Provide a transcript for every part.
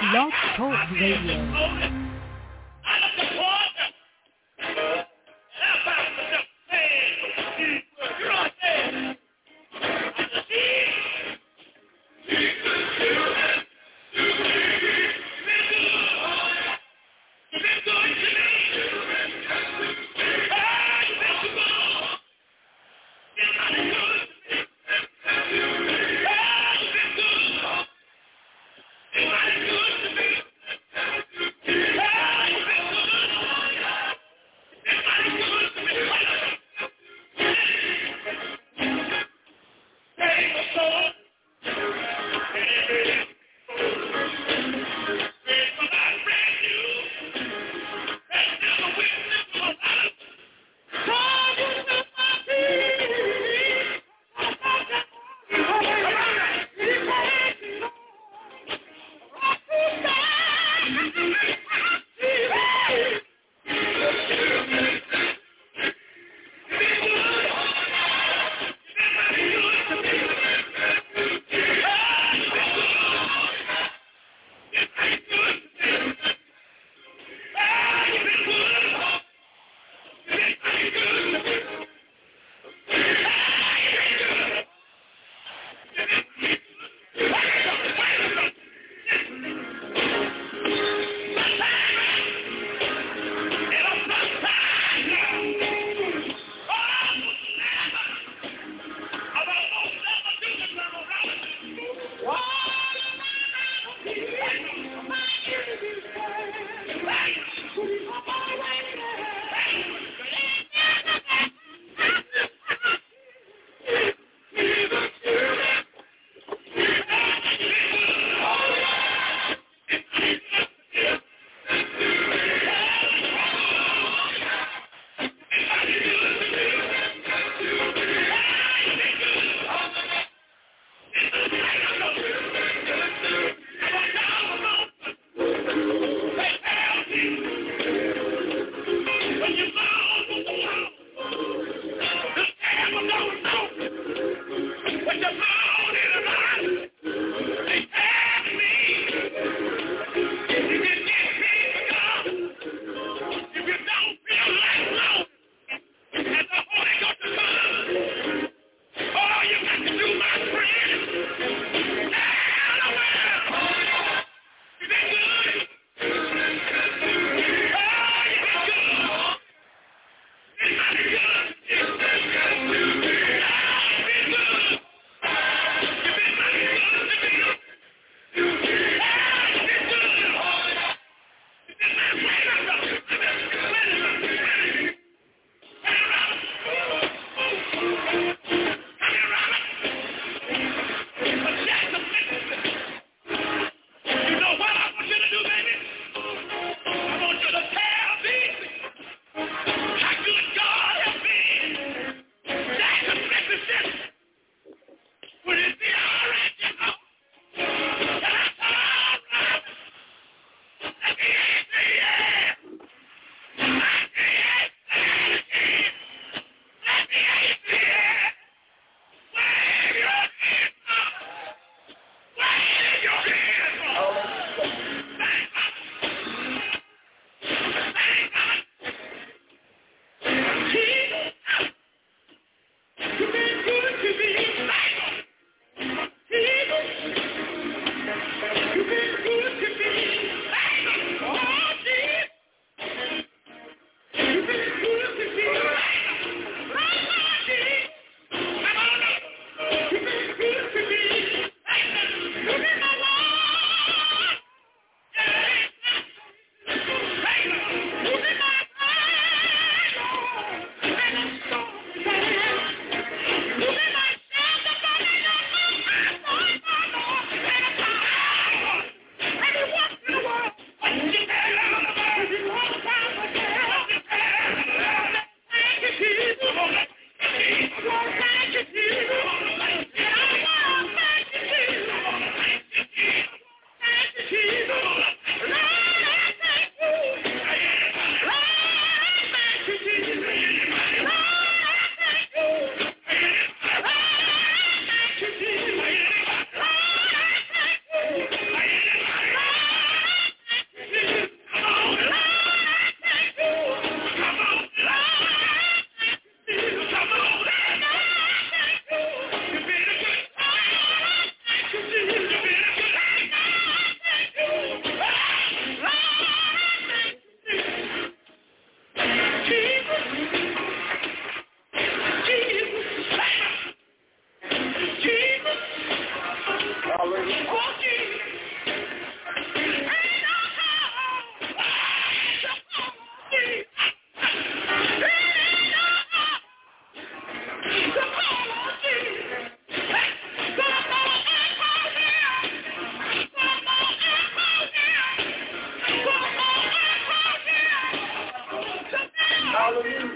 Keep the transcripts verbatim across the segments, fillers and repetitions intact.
Blog Talk Radio.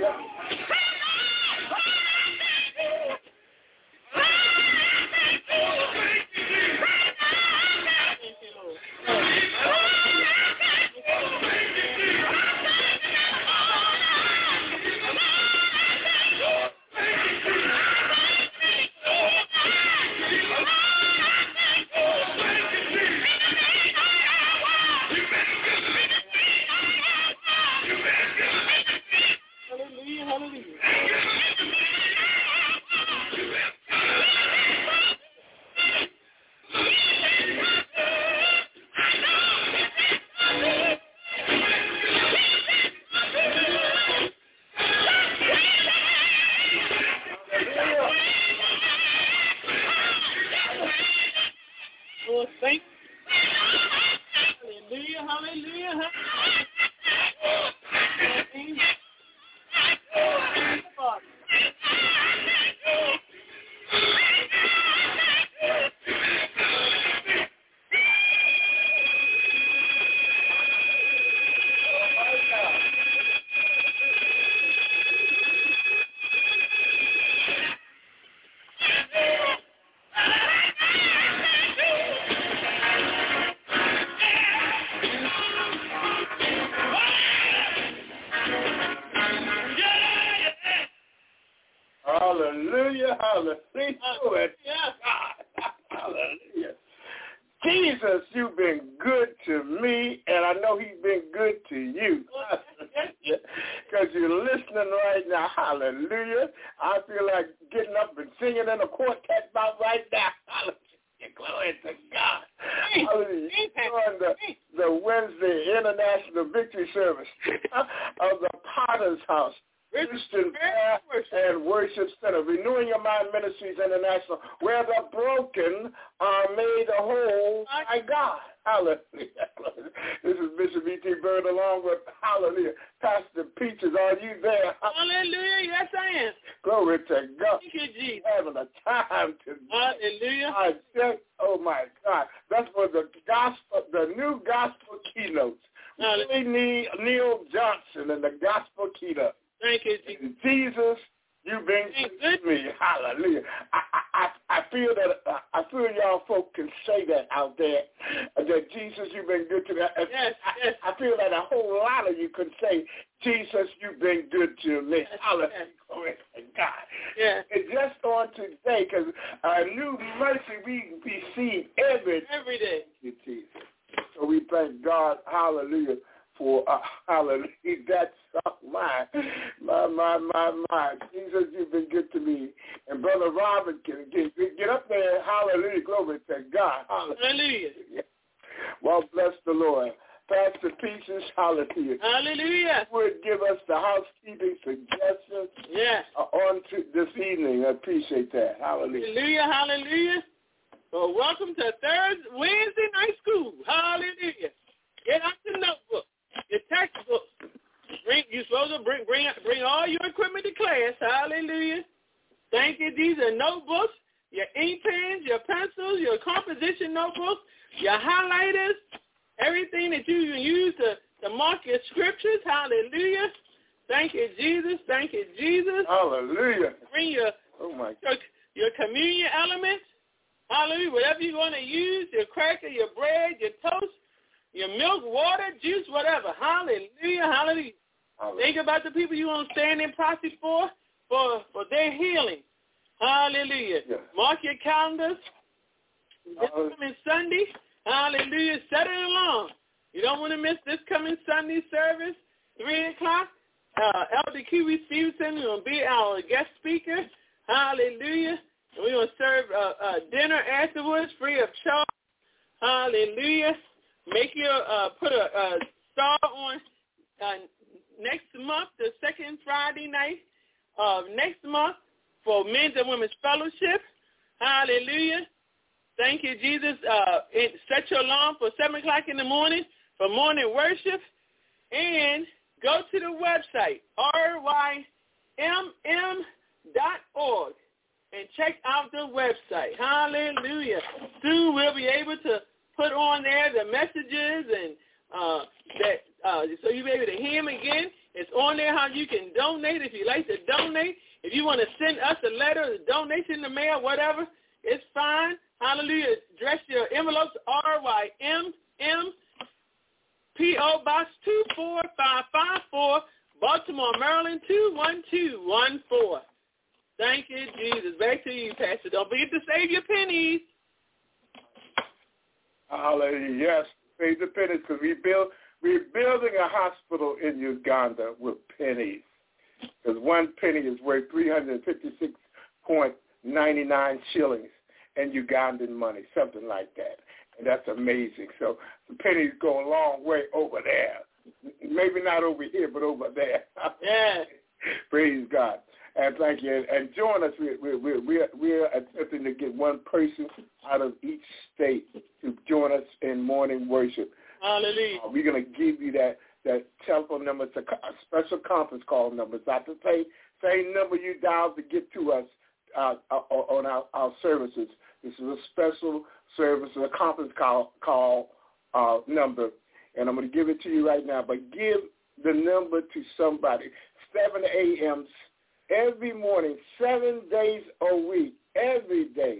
Hallelujah, hallelujah, hallelujah. Jesus, you've been good to me, and I know he's been good to you. Because you're listening right now. Hallelujah. I feel like getting up and singing in a quartet about right now. Hallelujah. Glory to God. Hallelujah. On the, the Wednesday International Victory Service of the Potter's House Christian Prayer and Worship Center, Renewing Your Mind Ministries International, where the broken are made whole by God. Hallelujah. This is Bishop E T. Bird along with, hallelujah, Pastor Peaches. Are you there? Hallelujah. Yes, I am. Glory to God. Thank you, Jesus. Having a time to Hallelujah. I just, oh, my God. That's for the gospel, the new gospel keynotes. Willie Neal Johnson and the gospel keynote. Thank you, Jesus. Jesus, you've been good to me. Hallelujah. I, I, I feel that uh, I feel y'all folk can say that out there. Uh, that Jesus, you've been good to me. I, yes, I, yes. I feel that a whole lot of you can say, Jesus, you've been good to me. Yes, Hallelujah. yes. Glory to God. Yes. And just on today, because a new mercy we receive every every day. Thank you, Jesus. So we thank God. Hallelujah. For uh, hallelujah, that's uh, my, my, my, my, my. Jesus, you've been good to me. And Brother Robert, can get, get up there. Hallelujah, glory to God. Hallelujah. Well, bless the Lord. Pastor Peaches, hallelujah. Hallelujah. Would give us the housekeeping suggestions yes. uh, on to this evening. I appreciate that. Hallelujah. Hallelujah, hallelujah. Well, welcome to third Wednesday night school. Hallelujah. Get out the notebook. Your textbook. Bring you supposed to bring bring bring all your equipment to class. Hallelujah. Thank you. These are notebooks, your ink pens, your pencils, your composition notebooks, your highlighters, everything that you can use to, to mark your scriptures. Hallelujah. Thank you, Jesus. Thank you, Jesus. Hallelujah. Bring your oh my your, your communion elements. Hallelujah. Whatever you're going to use, your cracker, your bread, your toast, your milk, water, juice, whatever. Hallelujah, hallelujah. hallelujah. Think about the people you want to stand in proxy for, for, for their healing. Hallelujah. Yeah. Mark your calendars. This coming Sunday, hallelujah, set it along. You don't want to miss this coming Sunday service, three o'clock. Uh, Elder Kiwi Stevenson is going to be our guest speaker. Hallelujah. And we're going to serve uh, uh, dinner afterwards free of charge. Hallelujah. Make your, uh, put a, a star on uh, next month, the second Friday night of next month for Men's and Women's Fellowship. Hallelujah. Thank you, Jesus. Uh, it, set your alarm for seven o'clock in the morning for morning worship. And go to the website, R Y M M dot org, and check out the website. Hallelujah. Soon we'll be able to put on there the messages and uh, that uh, so you'll be able to hear them again. It's on there how you can donate if you like to donate. If you want to send us a letter, a donation in the mail, whatever, it's fine. Hallelujah. Address your envelopes, R Y M M, P O Box two four five five four, Baltimore, Maryland, two one two one four. Thank you, Jesus. Back to you, Pastor. Don't forget to save your pennies. Hallelujah. Yes, save the pennies, because we build, we're building a hospital in Uganda with pennies, because one penny is worth three hundred fifty-six point nine nine shillings in Ugandan money, something like that. And that's amazing. So the pennies go a long way over there. Maybe not over here, but over there. Yeah. Praise God. And thank you. And join us. We're, we're, we're, we're attempting to get one person out of each state to join us in morning worship. Hallelujah. Uh, we're going to give you that, that telephone number. It's a, a special conference call number. It's not the same, same number you dialed to get to us uh, on our, our services. This is a special service, a conference call, call uh, number. And I'm going to give it to you right now. But give the number to somebody. seven a.m. every morning, seven days a week, every day,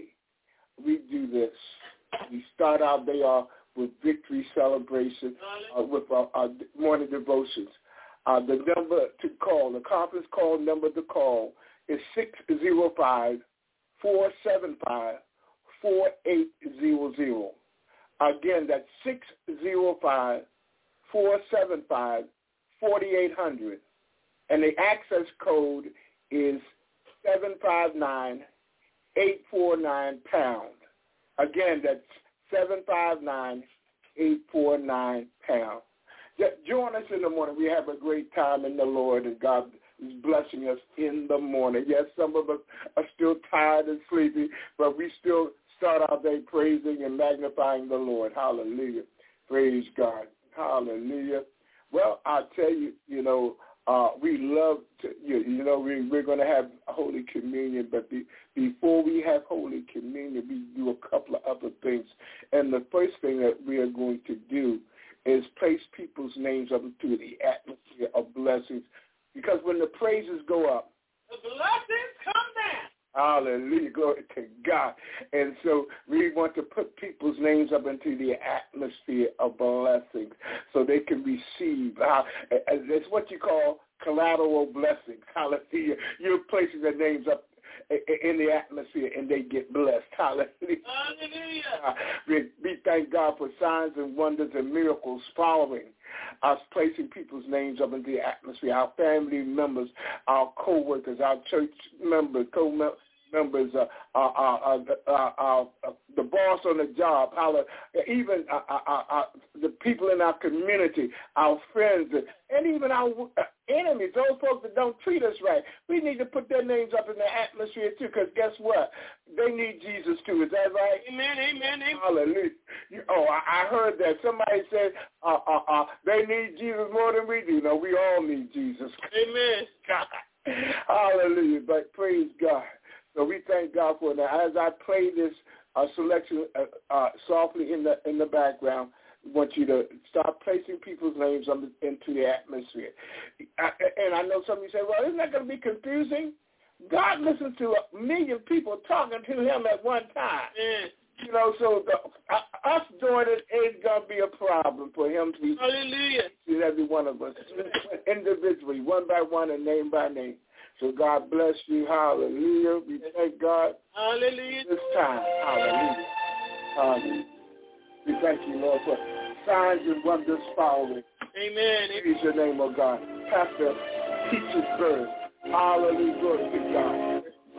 we do this. We start our day off with victory celebration, uh, with our, our morning devotions. Uh, the number to call, the conference call number to call is six oh five, four seven five, four eight zero zero. Again, that's six oh five, four seven five, four eight zero zero. And the access code is seven five nine, eight four nine pound. Again, that's seven five nine, eight four nine pound. Join us in the morning. We have a great time in the Lord, and God is blessing us in the morning. Yes, some of us are still tired and sleepy, but we still start our day praising and magnifying the Lord. Hallelujah. Praise God. Hallelujah. Well, I'll tell you, you know, Uh, we love to, you, you know, we, we're going to have Holy Communion, but be, before we have Holy Communion, we do a couple of other things. And the first thing that we are going to do is place people's names up into the atmosphere of blessings, because when the praises go up, the blessings come down. Hallelujah, glory to God. And so we want to put people's names up into the atmosphere of blessings so they can receive. Uh, it's what you call collateral blessings. Hallelujah. You're placing their names up in the atmosphere and they get blessed. Hallelujah. Hallelujah. Uh, we, we thank God for signs and wonders and miracles following us placing people's names up in the atmosphere, our family members, our co-workers, our church members, co-members, members, uh, uh, uh, uh, uh, uh, the boss on the job, our, even uh, uh, uh, the people in our community, our friends, and even our enemies, those folks that don't treat us right. We need to put their names up in the atmosphere too, because guess what? They need Jesus too. Is that right? Amen, amen, amen. Hallelujah. You, oh, I, I heard that. Somebody said uh, uh, uh, they need Jesus more than we do. No, we all need Jesus. Amen. God. Hallelujah. But praise God. So we thank God for that. As I play this uh, selection uh, uh, softly in the in the background, I want you to start placing people's names on the, into the atmosphere. I, and I know some of you say, well, isn't that going to be confusing? God listens to a million people talking to him at one time. Yeah. You know, so the, uh, us doing it ain't going to be a problem for him to be Hallelujah. to every one of us individually, one by one and name by name. So God bless you. Hallelujah. We thank God Hallelujah. this time. Hallelujah. Hallelujah. We thank you, Lord, for signs and wonders following. Amen. Praise your name, oh God. Pastor Teacher's Bird. Hallelujah. Glory to God.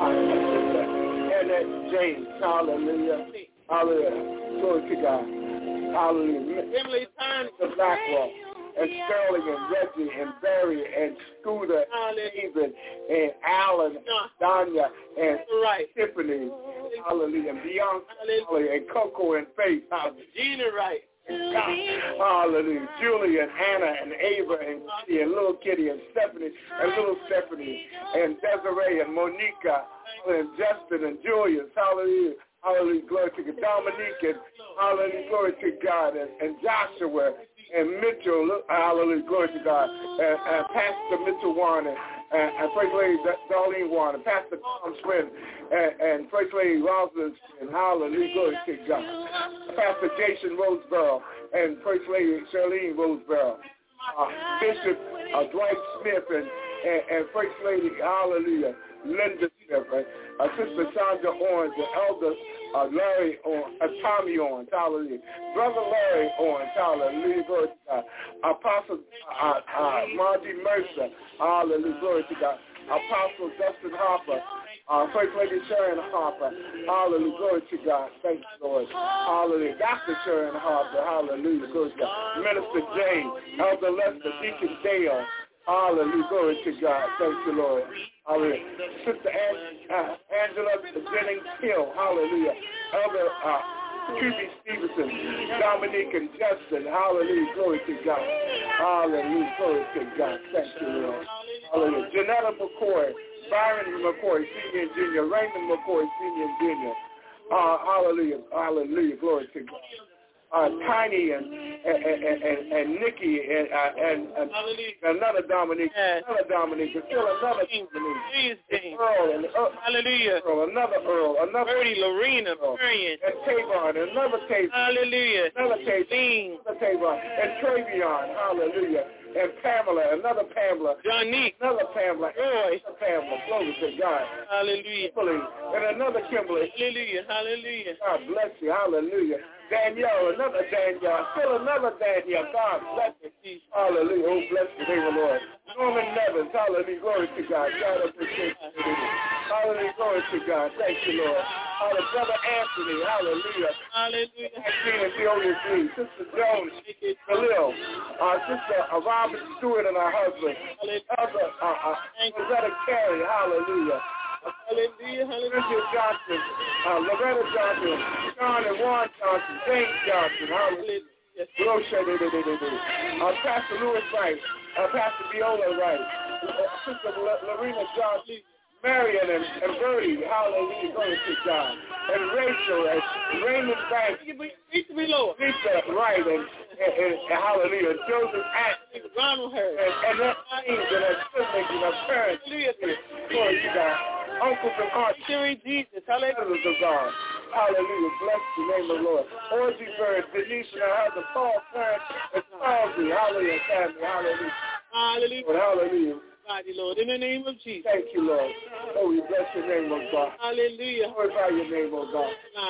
Hallelujah. Annette James. Hallelujah. Hallelujah. Glory to God. Hallelujah. Emily Time. The Blackwell. And Sterling and Reggie and Barry and Scooter and David and Alan, Danya and right. Tiffany, hallelujah, and Bianca, hallelujah, and Coco and Faith, hallelujah. Gina Wright. Hallelujah. Julie and Hannah and Ava and Kitty and little Kitty and Stephanie and little Stephanie and Desiree and Monica and Justin and Julius, hallelujah. Hallelujah, glory to God. Dominique and hallelujah, glory to God. And, and Joshua and Mitchell, hallelujah, glory to God, and, and Pastor Mitchell Warren, and, and, and First Lady Darlene Warren, and Pastor Tom Swin, and, and First Lady Rosalind Swin, hallelujah, glory to God, Pastor Jason Roseborough, and First Lady Charlene Roseborough, uh, Bishop uh, Dwight Smith, and, and, and First Lady, hallelujah, Linda Smith, and uh, Sister Sandra Owens, and Elder uh, Larry Owens, uh, Tommy Owens, hallelujah, Brother Larry Owens, hallelujah, glory to God, Apostle uh, uh, Margie Mercer, hallelujah, glory to God, Apostle Dustin Harper, uh, First Lady Sharon Harper, hallelujah, glory to God, thank you, Lord, hallelujah, Doctor Sharon Harper, hallelujah, glory to God, Minister James, Elder Lester, Deacon Dale, hallelujah, glory to God, thank you, Lord, hallelujah, Sister An- uh, Angela Jennings Hill, hallelujah, Elder uh, Q B Stevenson, Dominique and Justin, hallelujah, glory to God, hallelujah, glory to God, thank you, Lord, hallelujah, Janetta McCoy, Byron McCoy, Senior and Junior, Raymond McCoy, Senior and Junior, uh, hallelujah, hallelujah, glory to God. Uh, Tiny and and, and, and, and Nikki and, uh, and, and another Dominique, yes. another Dominique, and still another Dominique, Earl and uh, Hallelujah, Earl, another Earl, another Birdie, Lorena, Marion, and Tavon, another Tavon, Hallelujah, another Tavon, another Tavon, and Travion, Hallelujah, and Pamela, another Pamela, Johnny, another Pamela, Roy, another Pamela, glory to God, Hallelujah, and another Kimberly, Hallelujah, Hallelujah, God bless you, Hallelujah. Danielle, another Danielle, still another Danielle. God bless you. Hallelujah. Oh, bless the name of the Lord. Norman Nevins, hallelujah. Glory to God. God appreciate you. Hallelujah. Glory to God. Thank you, Lord. Hallelujah. Brother Anthony, hallelujah. Hallelujah. Maxine and Theodosia Lee, Sister Jones, Khalil, uh, Sister uh, Robert Stewart and her husband, Elder uh, uh, Rosetta Carey, hallelujah. Hallelujah, hallelujah. Richard Johnson, uh, Loretta Johnson, Sean and Juan Johnson, James Johnson, hallelujah. Uh, Pastor Lewis Wright, uh, Pastor Viola Wright, uh, Sister L- Lorena Johnson, Marion and, and Bertie, hallelujah, glory to God. And Rachel and Raymond Banks, Lisa Wright, and, and, and, and hallelujah, Joseph Atkins, Ronald Hurd, and, and their teams and their siblings and their parents, glory to God. Uncles and aunts, Jesus, hallelujah, of God. Hallelujah, bless the name of the Lord. Orgy Bird, Denise and her husband, Paul Clarence, and Charlie, hallelujah, family, hallelujah. Hallelujah. Lord, hallelujah. Lord, in the name of Jesus. Thank you, Lord. Oh, we bless your name, oh God. Hallelujah. Glorify your name, oh God.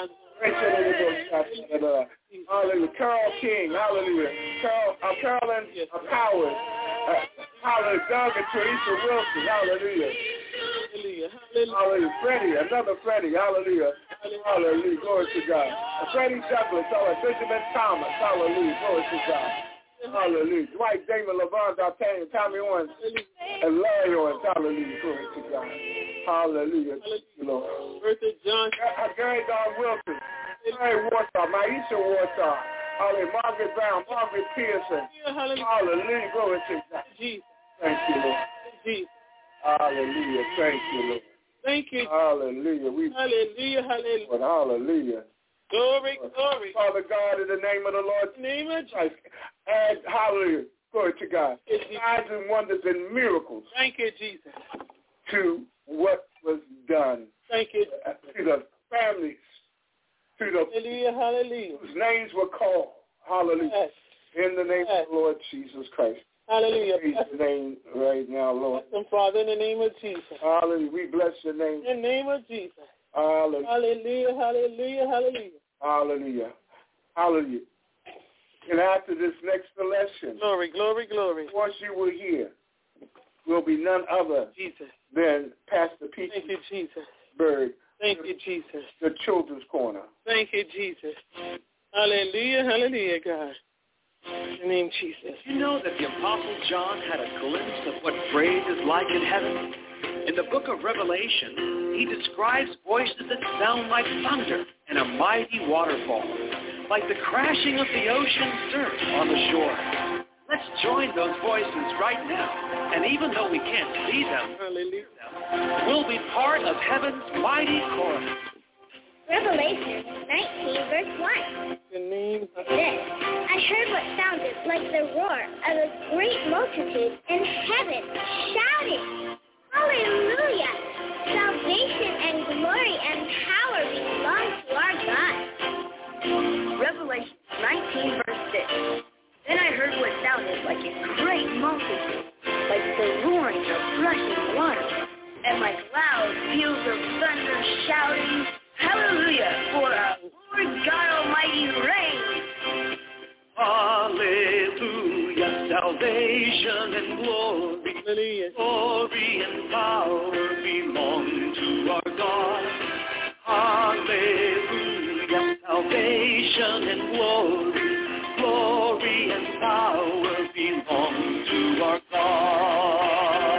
Hallelujah. Carol King, hallelujah. Carol, uh, Carolyn uh, Powers, uh, hallelujah. Doug and Teresa Wilson, hallelujah. Hallelujah. Hallelujah. Freddie, another Freddie, hallelujah. Hallelujah. Glory to God. Uh, Freddie Douglas, hallelujah. Benjamin Thomas, hallelujah. Glory to God. Hallelujah. Dwight Damon, LeVon D'Artagnan, Tommy Owens, and Larry Owens, hallelujah. Glory to God. Hallelujah. Lord. Bertha Johnson, uh, Gary Don Wilson, Mary Warsaw, Maisha Warsaw, hallelujah. Margaret Brown, Margaret Pearson, hallelujah. Glory to God. Jesus. Thank you, Lord. Jesus. Hallelujah. Thank you, Lord. Thank you. Hallelujah. We hallelujah. Hallelujah. Lord, hallelujah. Glory, glory. Father God, in the name of the Lord, in the name of Christ, and hallelujah. Glory to God. Signs and wonders and miracles. Thank you, Jesus. To what was done. Thank you. To the families. To the hallelujah, hallelujah. Whose names were called. Hallelujah. Yes. In the name yes. of the Lord Jesus Christ. Hallelujah. Praise your name right now, Lord. Bless them, Father, in the name of Jesus. Hallelujah. We bless your name. In the name of Jesus. Hallelujah. Hallelujah. Hallelujah. Hallelujah. Hallelujah. Hallelujah. And after this next election, glory, glory, glory. Once you will hear, will be none other Jesus. Than Pastor Peter. Thank you, Jesus. Bird. Thank you, Jesus. The Children's Corner. Thank you, Jesus. Hallelujah. Hallelujah, God. In the name of Jesus. You know that the Apostle John had a glimpse of what praise is like in heaven? In the book of Revelation, he describes voices that sound like thunder and a mighty waterfall, like the crashing of the ocean surf on the shore. Let's join those voices right now, and even though we can't see them, we'll be part of heaven's mighty chorus. Revelation nineteen, verse one. The name of This, I heard what sounded like the roar of a great multitude in heaven, shouting, Hallelujah! Salvation and glory and power belong to our God. Revelation nineteen, verse six. Then I heard what sounded like a great multitude, like the roaring of rushing water, and like loud peals of thunder shouting, Hallelujah, for our Lord God Almighty reigns. Hallelujah, salvation and glory, Hallelujah. glory and power belong to our God. Hallelujah, salvation and glory, glory and power belong to our God.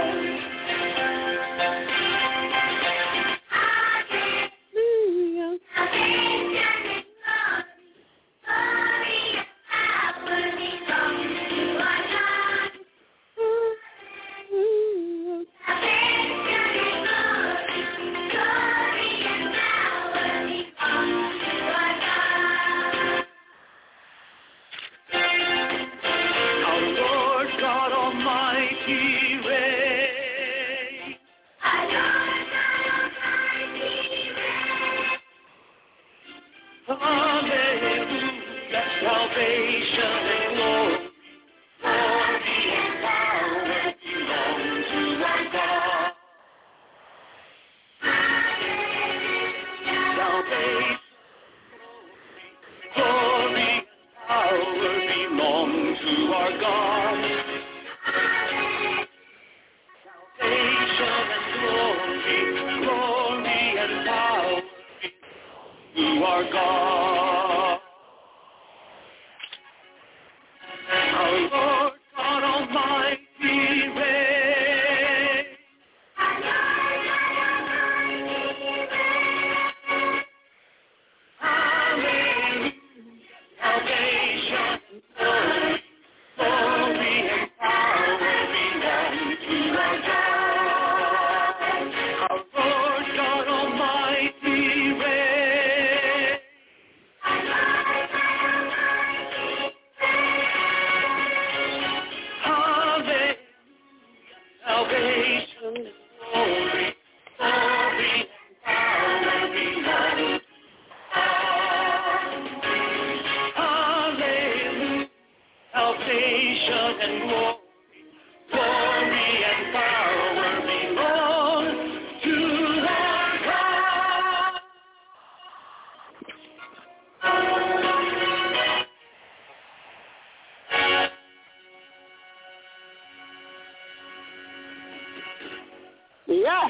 Yes.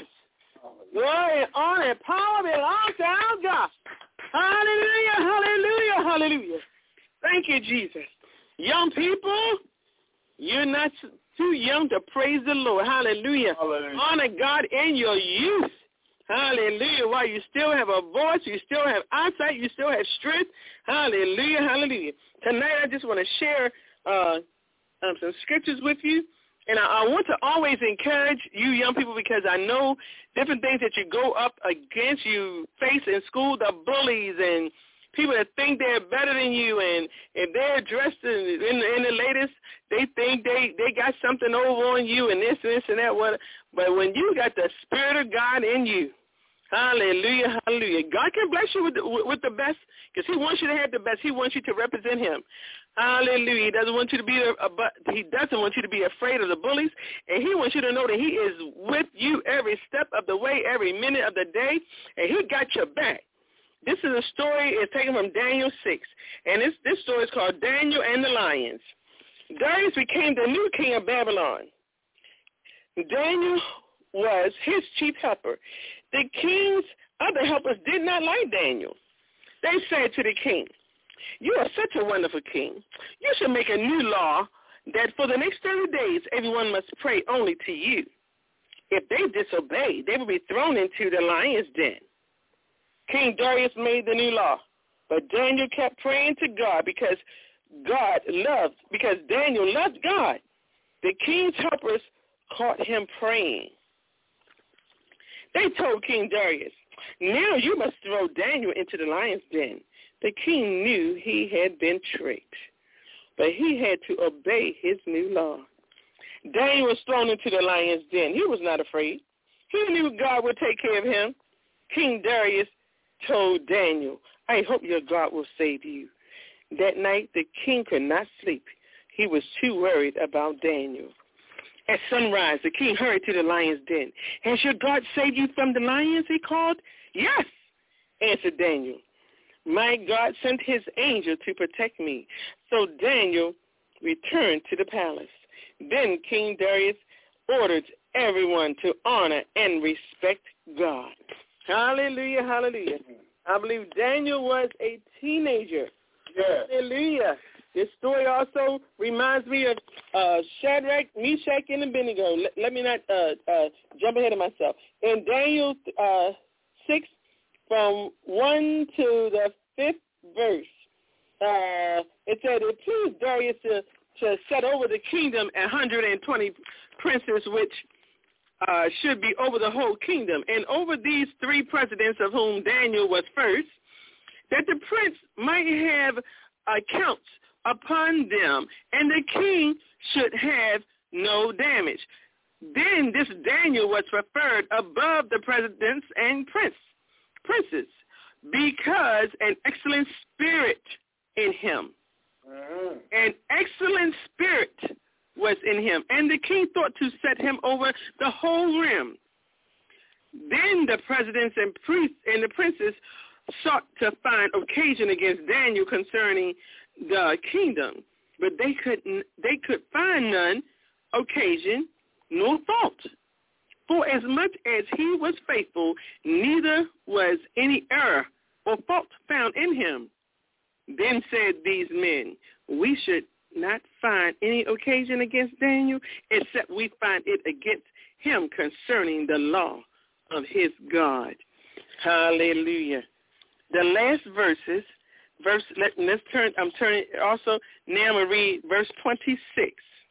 Glory, honor, and power belong to our God. Hallelujah, hallelujah, hallelujah. Thank you, Jesus. Young people, you're not too young to praise the Lord. Hallelujah. Hallelujah. Honor God in your youth. Hallelujah. While you still have a voice, you still have eyesight, you still have strength. Hallelujah, hallelujah. Tonight I just want to share uh, um, some scriptures with you. And I, I want to always encourage you young people, because I know different things that you go up against, you face in school, the bullies and people that think they're better than you, and if they're dressed in, in, the, in the latest, they think they, they got something over on you and this and this and that. What? But when you got the Spirit of God in you, hallelujah, hallelujah, God can bless you with the, with the best, because he wants you to have the best. He wants you to represent him. Hallelujah. He doesn't want you to be a, a he doesn't want you to be afraid of the bullies, and he wants you to know that he is with you every step of the way, every minute of the day, and he got your back. This is a story, it's taken from Daniel six, and this, this story is called Daniel and the Lions. Darius became the new king of Babylon. Daniel was his chief helper. The king's other helpers did not like Daniel. They said to the king, "You are such a wonderful king. You should make a new law that for the next thirty days everyone must pray only to you. If they disobey, they will be thrown into the lion's den." King Darius made the new law, but Daniel kept praying to God because God loved, because Daniel loved God. The king's helpers caught him praying. They told King Darius, Now you must throw Daniel into the lion's den. The king knew he had been tricked, but he had to obey his new law. Daniel was thrown into the lion's den. He was not afraid. He knew God would take care of him. King Darius told Daniel, I hope your God will save you. That night, the king could not sleep. He was too worried about Daniel. At sunrise, the king hurried to the lion's den. Has your God saved you from the lions, he called? Yes, answered Daniel. My God sent his angel to protect me. So Daniel returned to the palace. Then King Darius ordered everyone to honor and respect God. Hallelujah, hallelujah. I believe Daniel was a teenager. Yes. Hallelujah. This story also reminds me of uh, Shadrach, Meshach, and Abednego. Let, let me not uh, uh, jump ahead of myself. In Daniel uh, six, from one to the fifth verse, uh, it said, it pleased Darius to, to set over the kingdom one hundred twenty princes, which uh, should be over the whole kingdom, and over these three presidents, of whom Daniel was first, that the prince might have accounts upon them, and the king should have no damage. Then this Daniel was preferred above the presidents and prince, princes, because an excellent spirit in him. Mm-hmm. An excellent spirit was in him, and the king thought to set him over the whole realm. Then the presidents and priests and the princes sought to find occasion against Daniel concerning the kingdom, but they could they could find none occasion nor fault. For as much as he was faithful, neither was any error or fault found in him. Then said these men, we should not find any occasion against Daniel, except we find it against him concerning the law of his God. Hallelujah. The last verses, verse. Let, let's turn. I'm turning also now. I'm gonna read verse twenty-six.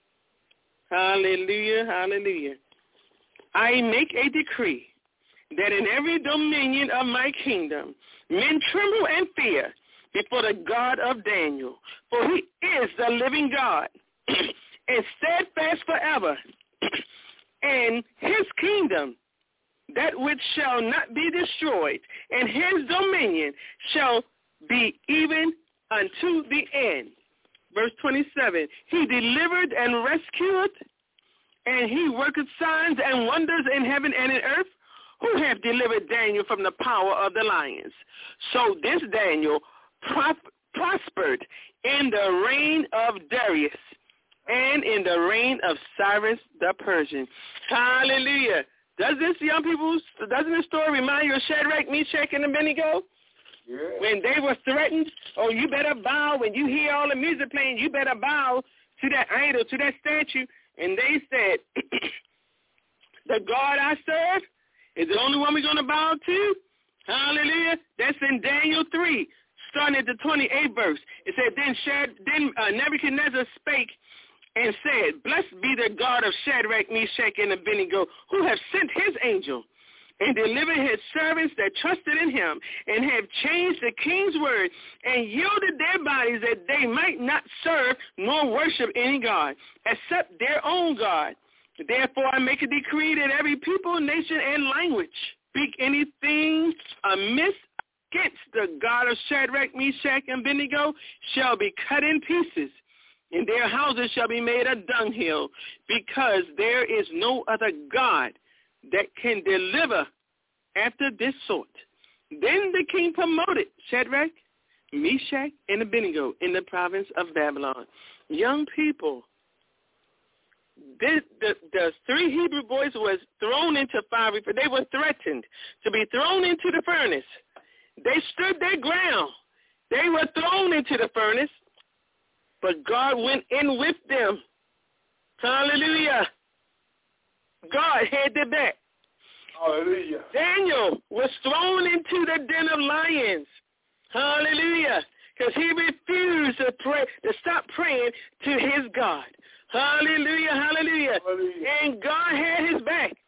Hallelujah, hallelujah. I make a decree that in every dominion of my kingdom, men tremble and fear before the God of Daniel, for he is the living God, and steadfast forever, and his kingdom, that which shall not be destroyed, and his dominion shall be even unto the end. Verse twenty-seven, he delivered and rescued, and he worketh signs and wonders in heaven and in earth, who have delivered Daniel from the power of the lions. So this Daniel pro- prospered in the reign of Darius and in the reign of Cyrus the Persian. Hallelujah. Does this, young people, doesn't this story remind you of Shadrach, Meshach, and Abednego? Yeah. When they were threatened, oh, you better bow. When you hear all the music playing, you better bow to that idol, to that statue. And they said, the God I serve is the only one we're going to bow to. Hallelujah. That's in Daniel three, starting at the twenty-eighth verse. It said, then, Shad, then uh, Nebuchadnezzar spake and said, blessed be the God of Shadrach, Meshach, and Abednego, who have sent his angel and delivered his servants that trusted in him, and have changed the king's word, and yielded their bodies that they might not serve nor worship any God, except their own God. Therefore I make a decree that every people, nation, and language speak anything amiss against the God of Shadrach, Meshach, and Abednego shall be cut in pieces, and their houses shall be made a dunghill, because there is no other God that can deliver after this sort. Then the king promoted Shadrach, Meshach, and Abednego in the province of Babylon. Young people, this, the, the three Hebrew boys was thrown into fiery, for they were threatened to be thrown into the furnace. They stood their ground. They were thrown into the furnace, but God went in with them. Hallelujah. God had their back. Hallelujah. Daniel was thrown into the den of lions. Hallelujah. Because he refused to pray, to stop praying to his God. Hallelujah, hallelujah. Hallelujah. And God had his back.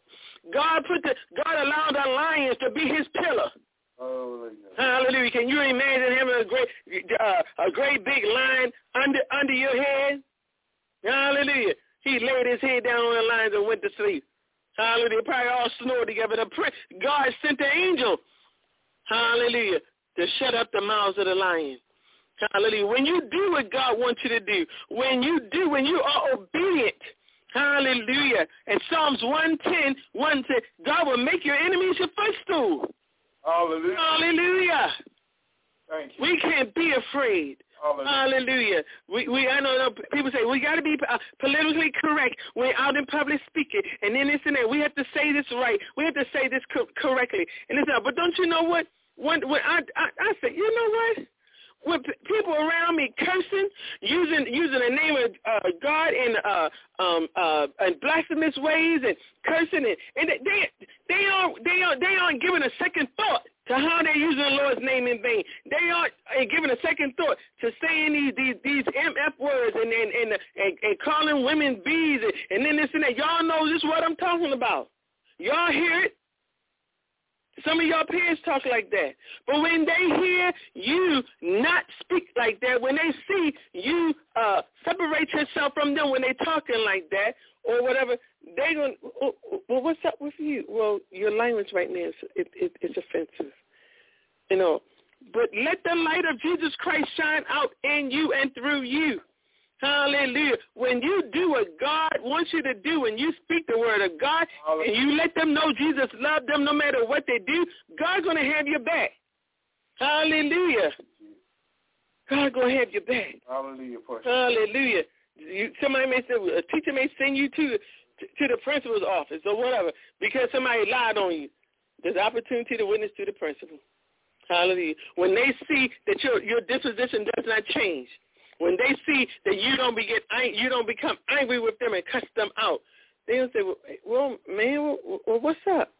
God put the God allowed the lions to be his pillar. Hallelujah. Hallelujah. Can you imagine having a great uh, a great big lion under under your head? Hallelujah. He laid his head down on the lions and went to sleep. Hallelujah. Probably all snored together. The God sent the angel, hallelujah, to shut up the mouths of the lion. Hallelujah. When you do what God wants you to do, when you do, when you are obedient, hallelujah. And Psalms one ten, one said, God will make your enemies your footstool. Hallelujah. Hallelujah. Thank you. We can't be afraid. Hallelujah. Hallelujah. We, we, I know people say we got to be uh, politically correct when out in public speaking, and then this and that. We have to say this right. We have to say this co- correctly. And listen, but don't you know what? When, when I, I, I say, you know what? When p- people around me cursing, using using the name of uh, God in uh, um, uh, in blasphemous ways and cursing it, and they they they aren't they aren't they aren't giving a second thought to how they're using the Lord's name in vain. They aren't uh, giving a second thought to saying these these these M F words and and and, and, and calling women bees and, and then this and that. Y'all know this is what I'm talking about. Y'all hear it. Some of your peers talk like that. But when they hear you not speak like that, when they see you uh, separate yourself from them when they talking like that or whatever, they going, well, well, what's up with you? Well, your language right now is it, it, it's offensive. You know, but let the light of Jesus Christ shine out in you and through you. Hallelujah. When you do what God wants you to do and you speak the word of God and you let them know Jesus loved them no matter what they do, God's going to have your back. Hallelujah. God's going to have your back. Hallelujah. Hallelujah. You, somebody may say, a teacher may send you to, to, to the principal's office or whatever because somebody lied on you. There's opportunity to witness to the principal. Hallelujah. When they see that your, your disposition does not change, when they see that you don't be get, you don't become angry with them and cuss them out, they'll say, "Well, well man, well, what's up?"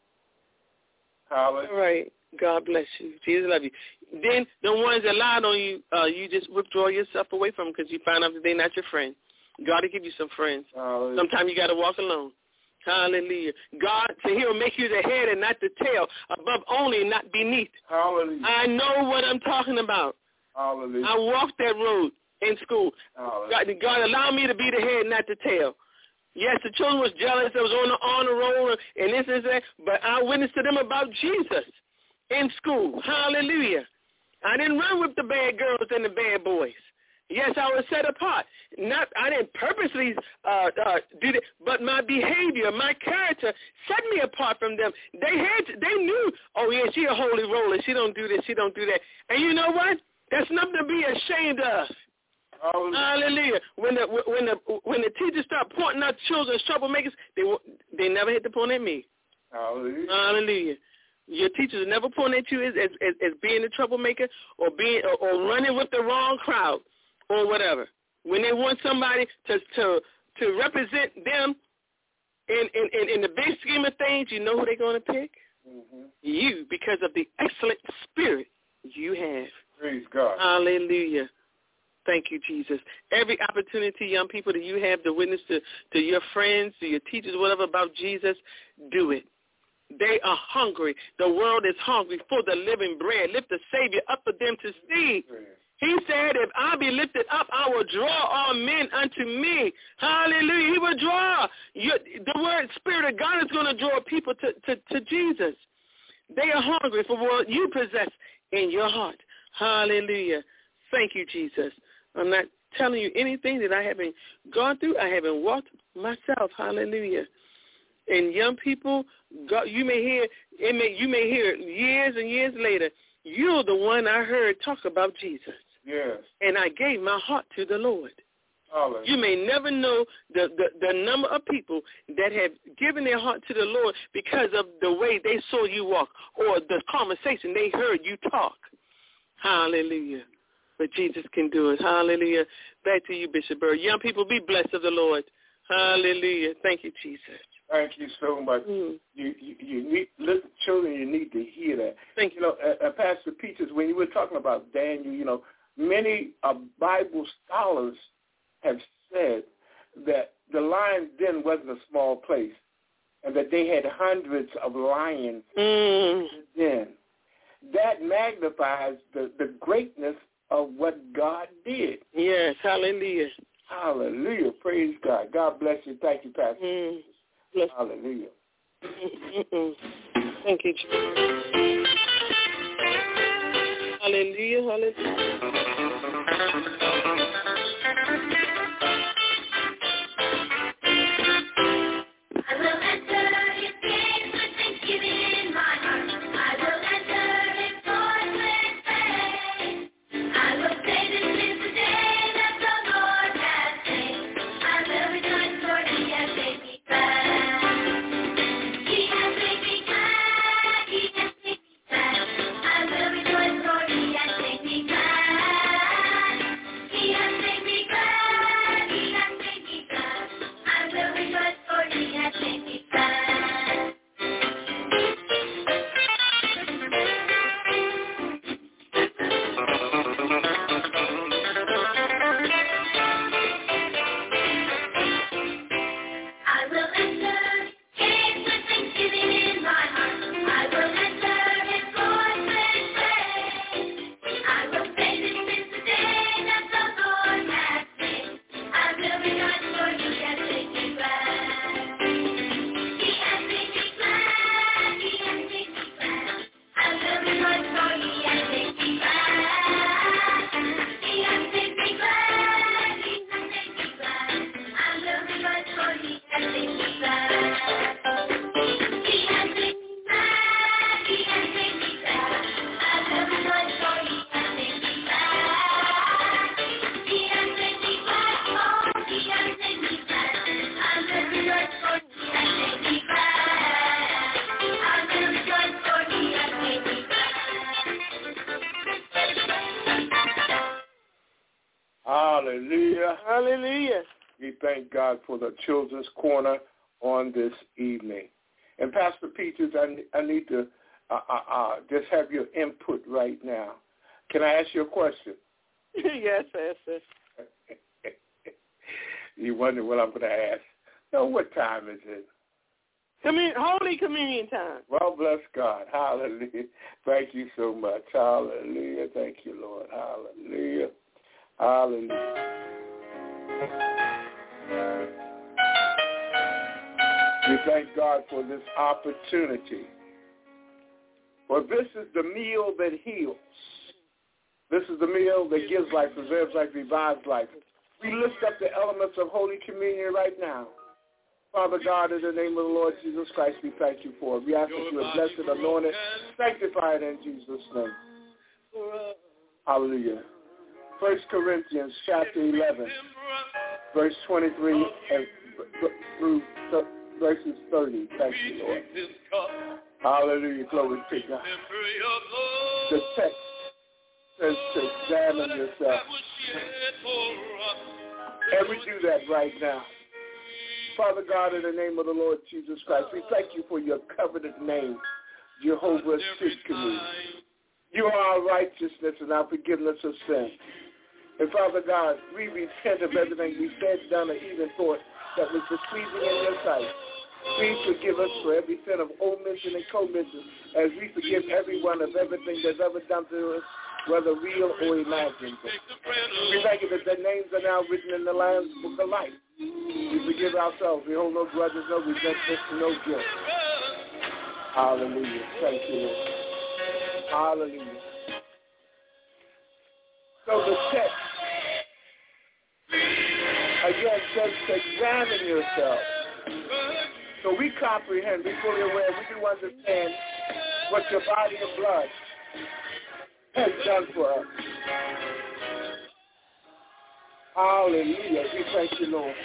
Hallelujah. All right, God bless you. Jesus love you. Then the ones that lied on you, uh, you just withdraw yourself away from them because you find out that they're not your friend. God will give you some friends. Hallelujah. Sometimes you got to walk alone. Hallelujah. God said he'll make you the head and not the tail, above only and not beneath. Hallelujah. I know what I'm talking about. Hallelujah. I walked that road in school. God, God allowed me to be the head, not the tail. Yes, the children was jealous. I was on the honor roll and this and that, but I witnessed to them about Jesus in school. Hallelujah. I didn't run with the bad girls and the bad boys. Yes, I was set apart. Not, I didn't purposely uh, uh, do that, but my behavior, my character set me apart from them. They had, to, they knew, oh yeah, she a holy roller. She don't do this. She don't do that. And you know what? That's nothing to be ashamed of. Hallelujah. Hallelujah. When the when the when the teachers start pointing out children as troublemakers, they they never hit the point at me. Hallelujah. Hallelujah. Your teachers never point at you as as, as being a troublemaker or being or, or running with the wrong crowd or whatever. When they want somebody to to to represent them in in, in, in the big scheme of things, you know who they're going to pick? Mm-hmm. You, because of the excellent spirit you have. Praise God. Hallelujah. Thank you, Jesus. Every opportunity, young people, that you have to witness to, to your friends, to your teachers, whatever, about Jesus, do it. They are hungry. The world is hungry for the living bread. Lift the Savior up for them to see. He said, if I be lifted up, I will draw all men unto me. Hallelujah. He will draw. Your, the word Spirit of God is going to draw people to, to, to Jesus. They are hungry for what you possess in your heart. Hallelujah. Thank you, Jesus. I'm not telling you anything that I haven't gone through. I haven't walked myself. Hallelujah. And young people, God, you may hear it may you may hear it years and years later. You're the one I heard talk about Jesus. Yes. And I gave my heart to the Lord. Hallelujah. You may never know the, the, the number of people that have given their heart to the Lord because of the way they saw you walk or the conversation they heard you talk. Hallelujah. But Jesus can do it. Hallelujah. Back to you, Bishop Bird. Young people, be blessed of the Lord. Hallelujah. Thank you, Jesus. Thank you so much. Mm. You, you, you need, listen, children, you need to hear that. Thank you. You know, uh, uh, Pastor Peaches, when you were talking about Daniel, you know, many uh, Bible scholars have said that the lion's den wasn't a small place. and that they had hundreds of lions Mm. then. That magnifies the, the greatness of what God did. Yes, hallelujah. Hallelujah. Praise God. God bless you. Thank you, Pastor. Mm. Bless. Hallelujah. Mm-mm. Thank you, Jesus. Hallelujah, hallelujah. I will enter his gates with thanksgiving in my heart. I will enter his courts with praise. I will say this is the day that the Lord has made. I will rejoice, for he has made me glad. He has made me glad. He has made me glad. I will rejoice, for he has made me glad. He has made me glad. He has made me glad. I will rejoice, for he has made me glad. I will enter his gates with thanksgiving in my heart. I will enter his courts with praise. I will say this is the day that the Lord has made. I will rejoice, for he has made me glad. He has made me glad. He has made me glad. I will rejoice, for he has made me glad. He has made me glad. He has made me glad. I will rejoice, for he has made me glad. He has made me glad. He has made me glad. I will rejoice, for he has made me glad. He has made me glad. Oh, he has made me glad. I will rejoice, for he has made me glad. I will rejoice, for he has made me glad. Hallelujah. Hallelujah. We thank God for the Children's Corner on this evening. And Pastor Peaches, I, I need to uh, uh, uh, just have your input right now. Can I ask you a question? Yes, Pastor. You wonder what I'm going to ask. No, what time is it? Commun- Holy Communion time. Well, bless God. Hallelujah. Thank you so much. Hallelujah. Thank you, Lord. Hallelujah. Hallelujah. We thank God for this opportunity. For this is the meal that heals. This is the meal that gives life, preserves life, revives life. We lift up the elements of Holy Communion right now. Father God, in the name of the Lord Jesus Christ, we thank you for it. We ask that you are blessed and anointed, sanctified in Jesus' name. Hallelujah. First Corinthians chapter eleven, verse twenty-three and through verses thirty. Thank you, Lord. Hallelujah. Glory to God. The text says to examine yourself. And we do that right now. Father God, in the name of the Lord Jesus Christ, we thank you for your covenant name, Jehovah Tsidkenu. You are our righteousness and our forgiveness of sin. And Father God, we repent of everything we said, done, or even thought that was displeasing in your sight. Please forgive us for every sin of omission and commission, as we forgive everyone of everything that's ever done to us, whether real or imagined. We thank you that their names are now written in the Lamb's Book of Life. We forgive ourselves. We hold no grudges, no resentment, no guilt. Hallelujah. Thank you, Lord. Hallelujah. So the text, again, says to examine yourself. So we comprehend, be fully aware, we do understand what your body and blood has done for us. Hallelujah. We thank you, Lord.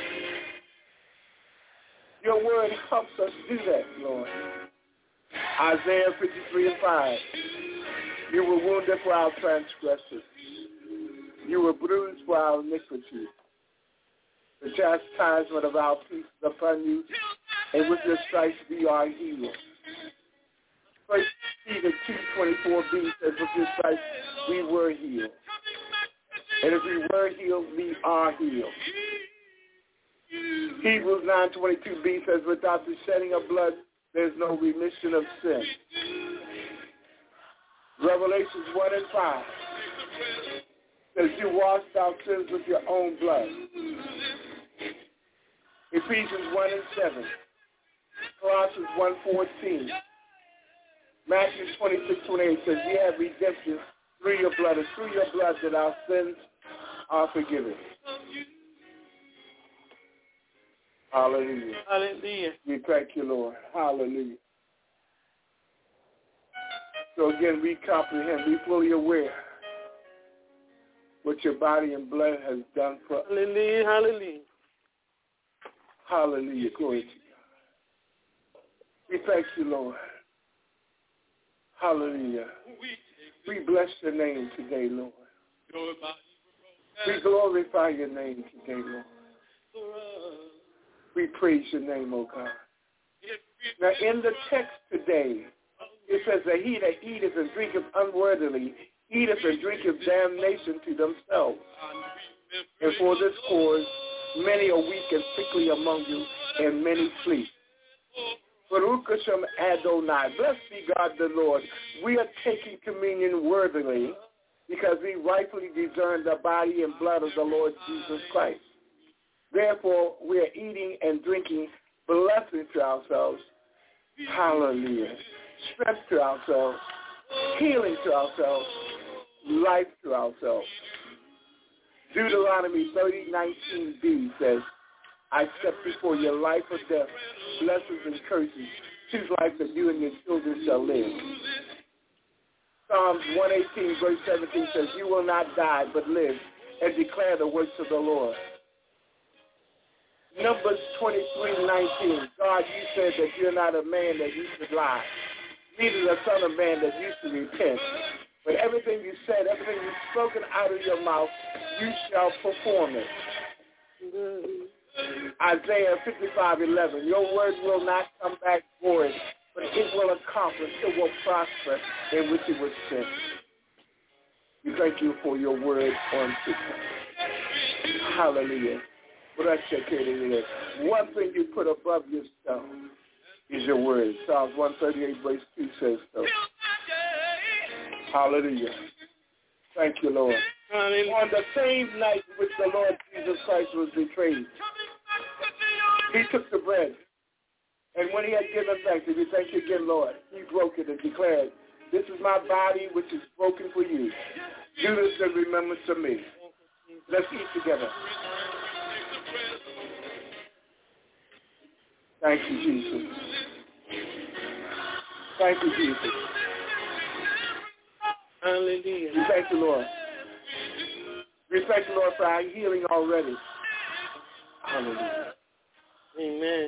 Your word helps us do that, Lord. Isaiah fifty-three and five. You were wounded for our transgressions. You were bruised for our iniquity. The chastisement of our peace is upon you, and with your stripes we are healed. First Peter two twenty-four b says, with your stripes we were healed. And if we were healed, we are healed. Hebrews nine twenty-two b says, without the shedding of blood, there's no remission of sin. Revelations one and five says, you washed our sins with your own blood. Ephesians one and seven. Colossians one fourteen. Matthew twenty-six twenty-eight says, ye have redemption through your blood, and through your blood that our sins are forgiven. Hallelujah. Hallelujah. We thank you, Lord. Hallelujah. So again, we comprehend, we fully aware what your body and blood has done for us. Hallelujah. Hallelujah. Hallelujah. Glory to God. We thank you, Lord. Hallelujah. We bless your name today, Lord. We glorify your name today, Lord. We praise your name, oh God. Now, in the text today, it says that he that eateth and drinketh unworthily eateth and drinketh damnation to themselves. And for this cause, many are weak and sickly among you, and many sleep. Baruch Hashem Adonai. Blessed be God the Lord. We are taking communion worthily because we rightfully discern the body and blood of the Lord Jesus Christ. Therefore, we are eating and drinking blessing to ourselves. Hallelujah. Strength to ourselves. Healing to ourselves. Life to ourselves. Deuteronomy thirty nineteen b says, I set before you life or death, blessings and curses. Choose life that you and your children shall live. Psalms one eighteen, verse seventeen says, you will not die but live and declare the works of the Lord. Numbers twenty-three nineteen, God, you said that you're not a man that you should lie, neither the son of man that you should repent. But everything you said, everything you've spoken out of your mouth, you shall perform it. Isaiah fifty-five eleven, your word will not come back void, but it will accomplish, it will prosper in which it was sent. We thank you for your word on today. Hallelujah. One thing you put above yourself is your word. Psalms one thirty-eight verse two says so. Hallelujah. Thank you, Lord. Hallelujah. On the same night in which the Lord Jesus Christ was betrayed, he took the bread. And when he had given thanks, he thank you again, Lord. He broke it and declared, this is my body which is broken for you. Do this in remembrance of me. Let's eat together. Thank you, Jesus. Thank you, Jesus. Hallelujah. We thank you, Lord. We thank you, Lord, for our healing already. Hallelujah. Amen.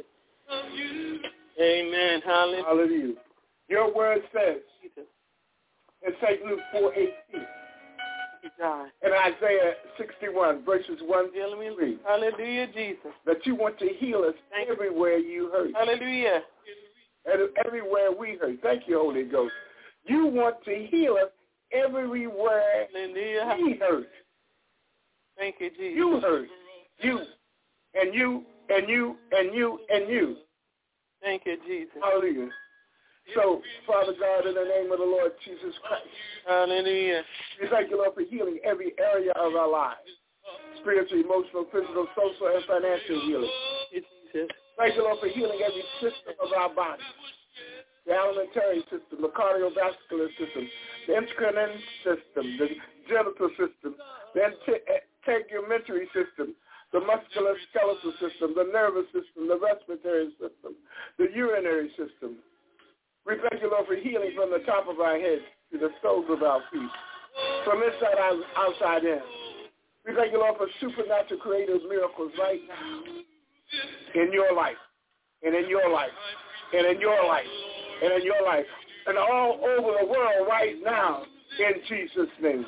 Amen. Hallelujah. Hallelujah. Your word says in Saint Luke four eighteen and Isaiah sixty-one, verses one through three. Hallelujah, Jesus. That you want to heal us Thank everywhere you hurt. Hallelujah. And everywhere we hurt. Thank you, Holy Ghost. You want to heal us everywhere Hallelujah. we hurt. Thank you, Jesus. You hurt. You and you and you and you and you. Thank you, Jesus. Hallelujah. So, Father God, in the name of the Lord Jesus Christ, hallelujah. We thank you, Lord, for healing every area of our lives. Spiritual, emotional, physical, social, and financial healing. Jesus. Thank you, Lord, for healing every system of our body. The alimentary system, the cardiovascular system, the endocrine system, the genital system, the integumentary system, the musculoskeletal system, the nervous system, the respiratory system, the urinary system. We thank you, Lord, for healing from the top of our heads to the soles of our feet, from inside out, outside in. We thank you, Lord, for supernatural creative miracles right now in your life, and in your life, and in your life, and in your life, and all over the world right now, in Jesus' name.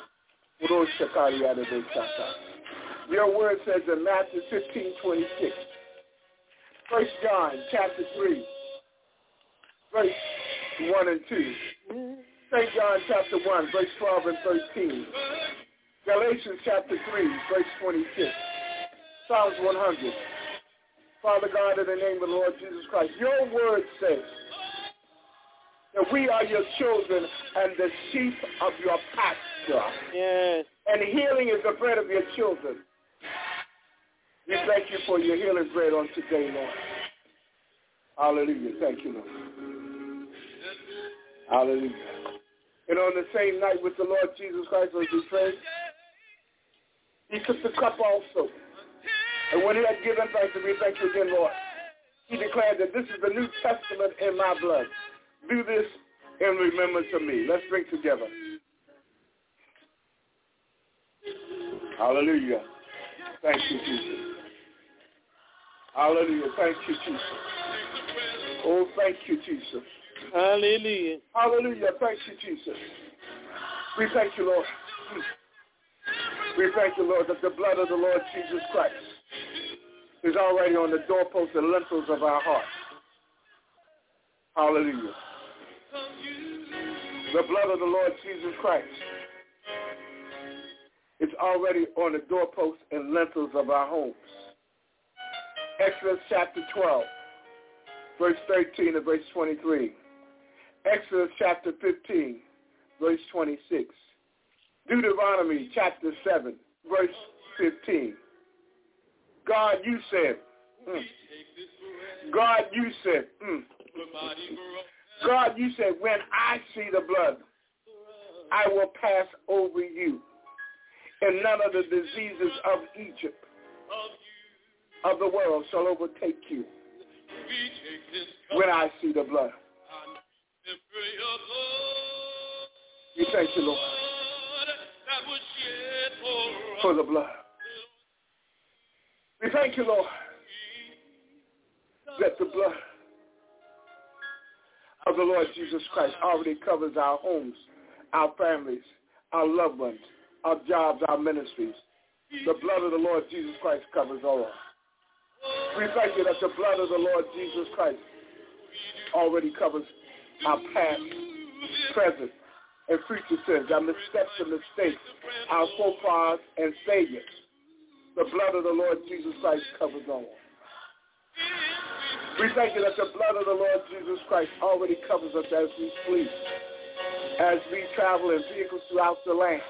Your word says in Matthew fifteen twenty-six, First John chapter three, verse one and two. Saint John chapter one, verse twelve and thirteen. Galatians chapter three, verse twenty-six. Psalms one hundred. Father God, in the name of the Lord Jesus Christ, your word says that we are your children and the sheep of your pasture. Yes. And healing is the bread of your children. We thank you for your healing bread on today, Lord. Hallelujah. Thank you, Lord. Hallelujah. And on the same night with the Lord Jesus Christ, as we pray, he took the cup also. And when he had given thanks, and we thank you again, Lord, he declared that this is the New Testament in my blood. Do this in remembrance of me. Let's drink together. Hallelujah. Thank you, Jesus. Hallelujah. Thank you, Jesus. Oh, thank you, Jesus. Hallelujah. Hallelujah. Thank you, Jesus. We thank you, Lord. We thank you, Lord, that the blood of the Lord Jesus Christ is already on the doorposts and lintels of our hearts. Hallelujah. The blood of the Lord Jesus Christ is already on the doorposts and lintels of our homes. Exodus chapter twelve, verse thirteen and verse twenty-three. Exodus chapter fifteen, verse twenty-six. Deuteronomy chapter seven, verse fifteen. God, you said, mm. God, you said, mm. God, you said, when I see the blood, I will pass over you, and none of the diseases of Egypt, of the world, shall overtake you when I see the blood. We thank you, Lord, for the blood. We thank you, Lord, that the blood of the Lord Jesus Christ already covers our homes, our families, our loved ones, our jobs, our ministries. The blood of the Lord Jesus Christ covers all. We thank you that the blood of the Lord Jesus Christ already covers our past, present, and future sins, our missteps and mistakes, our faux pas and failures. The blood of the Lord Jesus Christ covers all. We thank you that the blood of the Lord Jesus Christ already covers us as we sleep, as we travel in vehicles throughout the land,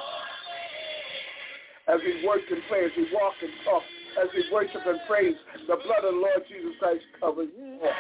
as we work and play, as we walk and talk, as we worship and praise. The blood of the Lord Jesus Christ covers all.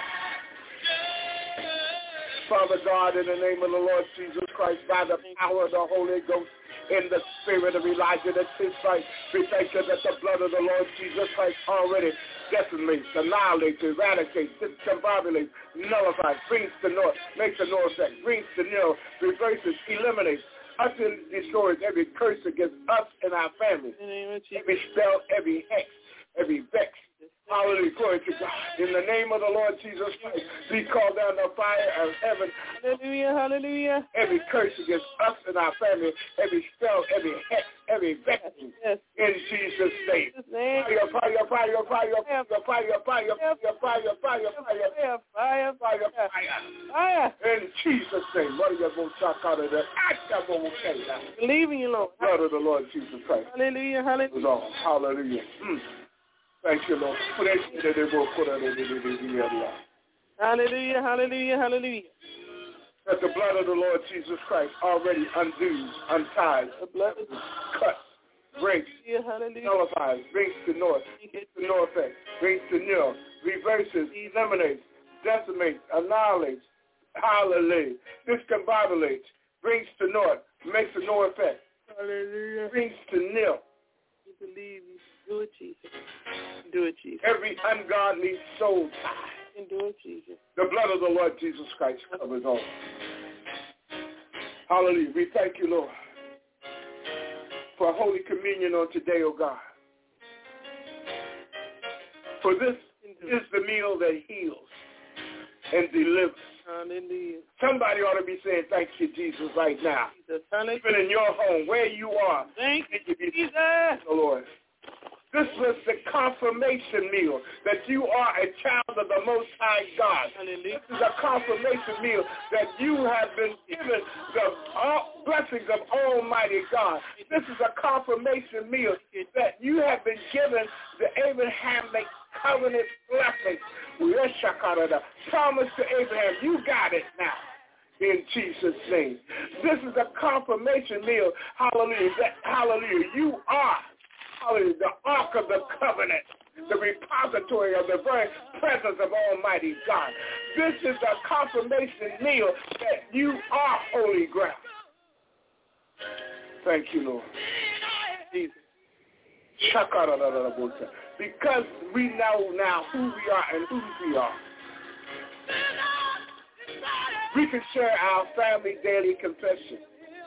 Father God, in the name of the Lord Jesus Christ, by the power of the Holy Ghost, in the spirit of Elijah that sits right, we thank you that the blood of the Lord Jesus Christ already decimates, annihilates, eradicates, discombobulates, nullifies, brings to naught, makes a no effect, brings to nil, reverses, eliminates, utterly destroys every curse against us and our families, every spell, every hex, every vex. Hallelujah, glory to God. In the name of the Lord Jesus Christ, we call down the fire of heaven. Hallelujah, hallelujah. Every curse against us and our family, every spell, every hex, every vex, yes. In Jesus' name. Fire, fire, fire, fire, fire, fire, fire, fire, fire, fire, fire, fire, fire, fire. In Jesus' name. Believe in you, Lord. Blood of the Lord Jesus Christ. Hallelujah, hallelujah. Hallelujah. Mm. Thank you, Lord. Hallelujah, hallelujah, hallelujah. That the blood of the Lord Jesus Christ already undoes, unties, the blood cuts, breaks, hallelujah. nullifies, brings to north, to no effect, brings to nil, reverses, eliminates, decimates, annihilates, hallelujah, discombobulates, brings to naught, makes a no effect, hallelujah, brings to nil. You believe you. Do it, Jesus. Do it, Jesus. Every ungodly soul tie. And do it, Jesus. The blood of the Lord Jesus Christ covers all. Hallelujah. We thank you, Lord, for Holy Communion on today, oh God. For this is the meal that heals and delivers. Hallelujah. Somebody ought to be saying, thank you, Jesus, right now. Jesus. Even in your home, where you are. Thank you, Jesus. Oh, Lord. This was the confirmation meal that you are a child of the Most High God. Hallelujah. This is a confirmation meal that you have been given the blessings of Almighty God. This is a confirmation meal that you have been given the Abrahamic covenant blessings. Promise to Abraham, you got it now. In Jesus' name. This is a confirmation meal. Hallelujah. That, hallelujah. You are, hallelujah, the ark of the covenant, the repository of the very presence of Almighty God. This is a confirmation meal that you are holy ground. Thank you, Lord. Jesus. Because we know now who we are and whose we are. We can share our family daily confession.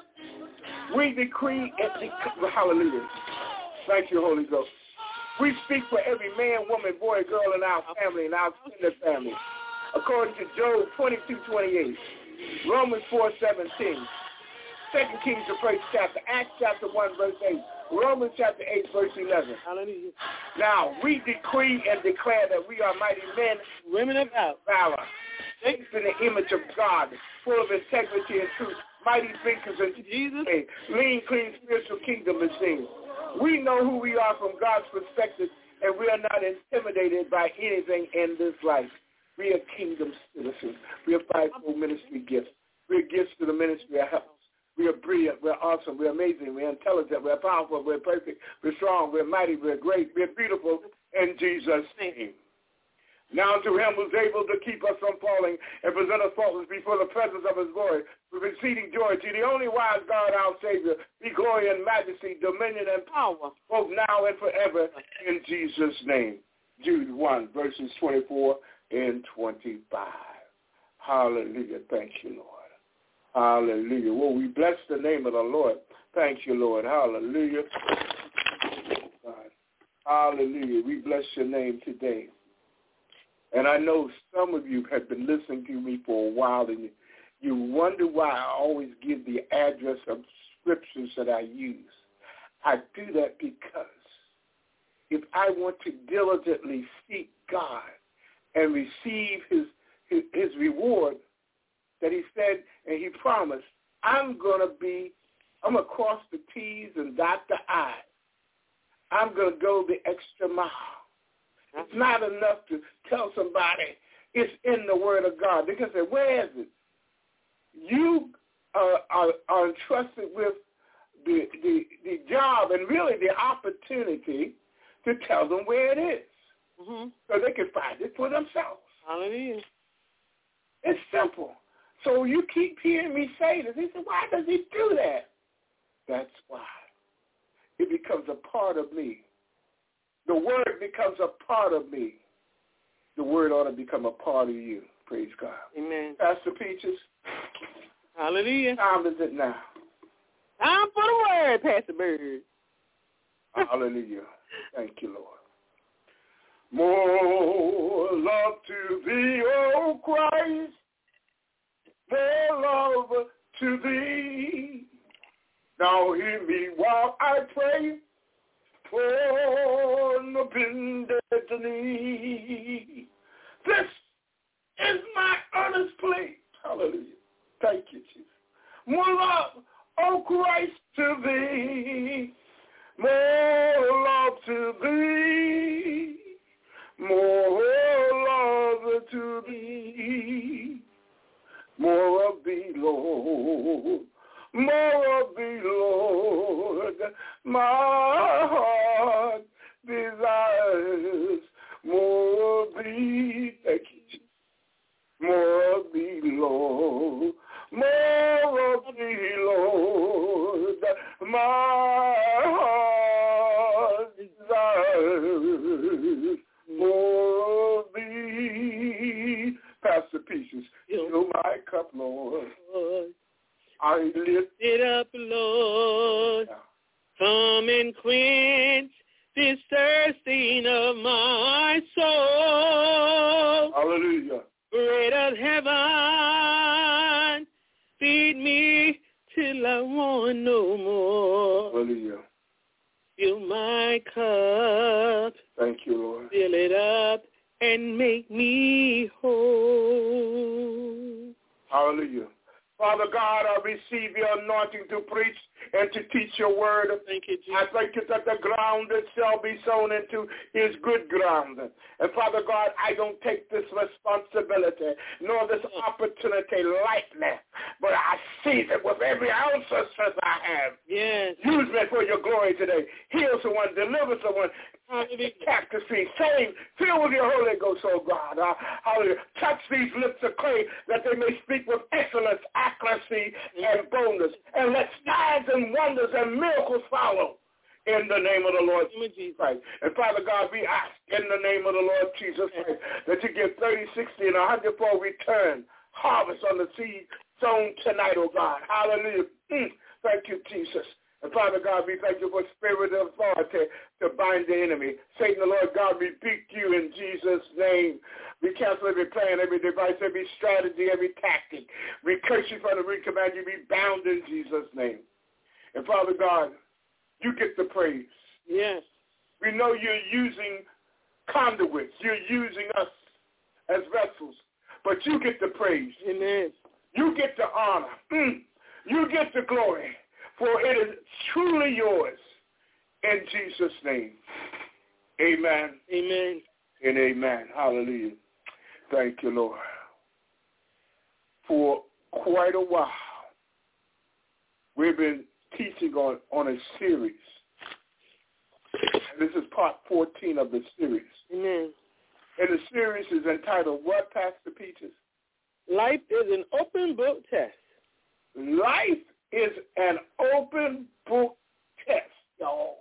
We decree and decree, hallelujah. Thank you, Holy Ghost. We speak for every man, woman, boy, girl in our family and our extended family. According to Job twenty-two twenty-eight, Romans four seventeen, Second Kings, the first chapter, Acts chapter one, verse eight, Romans chapter eight, verse eleven. Hallelujah. Now, we decree and declare that we are mighty men, women of valor, based in the image of God, full of integrity and truth, mighty thinkers and Jesus, lean, clean, spiritual kingdom machine. We know who we are from God's perspective, and we are not intimidated by anything in this life. We are kingdom citizens. We are fivefold ministry gifts. We are gifts to the ministry of health. We are brilliant. We're awesome. We're amazing. We're intelligent. We're powerful. We're perfect. We're strong. We're mighty. We're great. We're beautiful in Jesus' name. Now to him who's able to keep us from falling and present us faultless before the presence of his glory with exceeding joy. To the only wise God, our Savior, be glory and majesty, dominion and power, both now and forever, in Jesus' name. Jude one, verses twenty-four and twenty-five. Hallelujah. Thank you, Lord. Hallelujah. Well, we bless the name of the Lord. Thank you, Lord. Hallelujah. God. Hallelujah. We bless your name today. And I know some of you have been listening to me for a while, and you wonder why I always give the address of scriptures that I use. I do that because if I want to diligently seek God and receive his, his, his reward that he said and he promised, I'm going to be, I'm going to cross the T's and dot the I's. I'm going to go the extra mile. It's not enough to tell somebody it's in the Word of God. They can say, where is it? You uh, are, are entrusted with the, the, the job and really the opportunity to tell them where it is, mm-hmm. so they can find it for themselves. Hallelujah. It's simple. So you keep hearing me say this. He said, why does he do that? That's why. It becomes a part of me. The Word becomes a part of me. The Word ought to become a part of you. Praise God. Amen. Pastor Peaches. Hallelujah. Time is it now? Time for the Word, Pastor Bird. Hallelujah. Thank you, Lord. More love to thee, O Christ. More love to thee. Now hear me while I pray. On the bended knee. This is my earnest plea. Hallelujah. Thank you, Jesus. More love, O Christ, to thee. More love to thee. More love to thee. More of thee, Lord. More of thee, Lord, my heart desires. More of thee, thank you, Jesus. More of thee, Lord. More of thee, Lord, my heart desires. More of thee. Pastor Peaches, fill my cup, Lord. I lift it up, Lord. Come and quench this thirsting of my soul. Hallelujah. Bread of heaven, feed me till I want no more. Hallelujah. Fill my cup. Thank you, Lord. Fill it up and make me whole. Hallelujah. Father God, I receive your anointing to preach and to teach your word. Thank you, Jesus. I thank you that the ground that shall be sown into is good ground. And Father God, I don't take this responsibility nor this opportunity lightly, but I seize it with every ounce of strength I have. Yes. Use me for your glory today. Heal someone, deliver someone, captive free, save, fill with your Holy Ghost, oh God. Uh, hallelujah. Touch these lips of clay that they may speak with excellence, accuracy, and boldness. And let signs and wonders and miracles follow in the name of the Lord Jesus Christ. And Father God, we ask in the name of the Lord Jesus Christ that you give thirty, sixty, and a hundred-fold return harvest on the seed sown tonight, oh God. Hallelujah. Mm. Thank you, Jesus. And Father God, we thank you for spirit of authority to bind the enemy. Satan, the Lord God, rebuke you in Jesus' name. We cancel every plan, every device, every strategy, every tactic. We curse you from the root, command you be bound in Jesus' name. And Father God, you get the praise. Yes. We know you're using conduits. You're using us as vessels. But you get the praise. Amen. You get the honor. Mm. You get the glory. For it is truly yours. In Jesus' name. Amen. Amen. And amen. Hallelujah. Thank you, Lord. For quite a while, we've been teaching on, on a series. And this is part fourteen of the series. Amen. And the series is entitled, what, Pastor Peaches? Life is an open book test. Life is an open book test, y'all.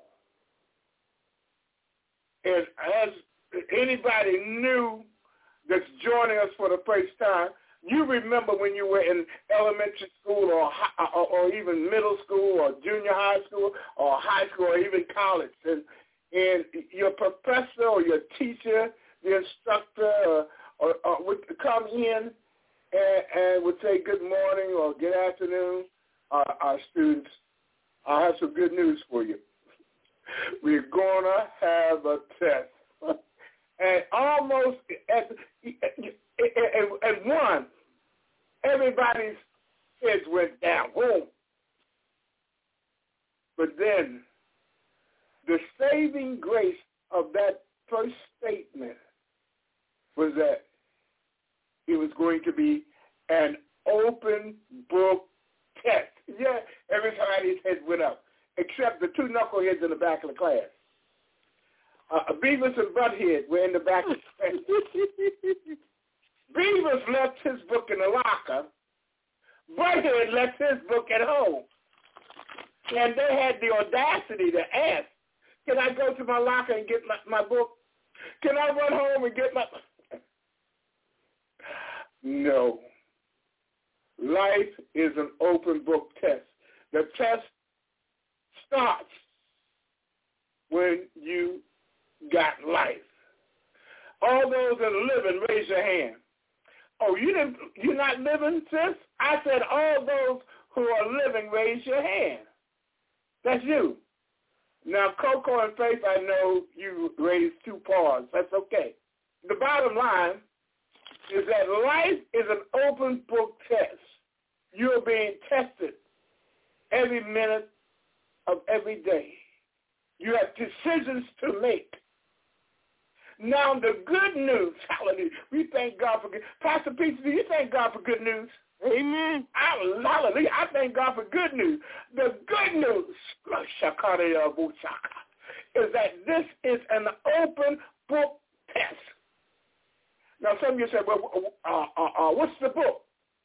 And as anybody new that's joining us for the first time, you remember when you were in elementary school or, or, or even middle school or junior high school or high school or even college, and, and your professor or your teacher, the instructor, or, or, or would come in and, and would say good morning or good afternoon. Uh, our students, I have some good news for you. We're going to have a test. And almost at, at, at one, everybody's heads went down. Boom. But then the saving grace of that first statement was that it was going to be an open book test. Yeah, everybody's head went up, except the two knuckleheads in the back of the class. Uh, Beavis and Butthead were in the back of the class. Beavis left his book in the locker. Butthead left his book at home. And they had the audacity to ask, can I go to my locker and get my, my book? Can I run home and get my... No. Life is an open book test. The test starts when you got life. All those that are living, raise your hand. Oh, you didn't, you're not living, sis? I said all those who are living, raise your hand. That's you. Now, Coco and Faith, I know you raised two paws. That's okay. The bottom line is that life is an open book test. You're being tested every minute of every day. You have decisions to make. Now, the good news, hallelujah, we thank God for good. Pastor Peter, do you thank God for good news? Amen. Hallelujah. I thank God for good news. The good news is that this is an open book test. Now, some of you say, well, uh, uh, uh, what's the book?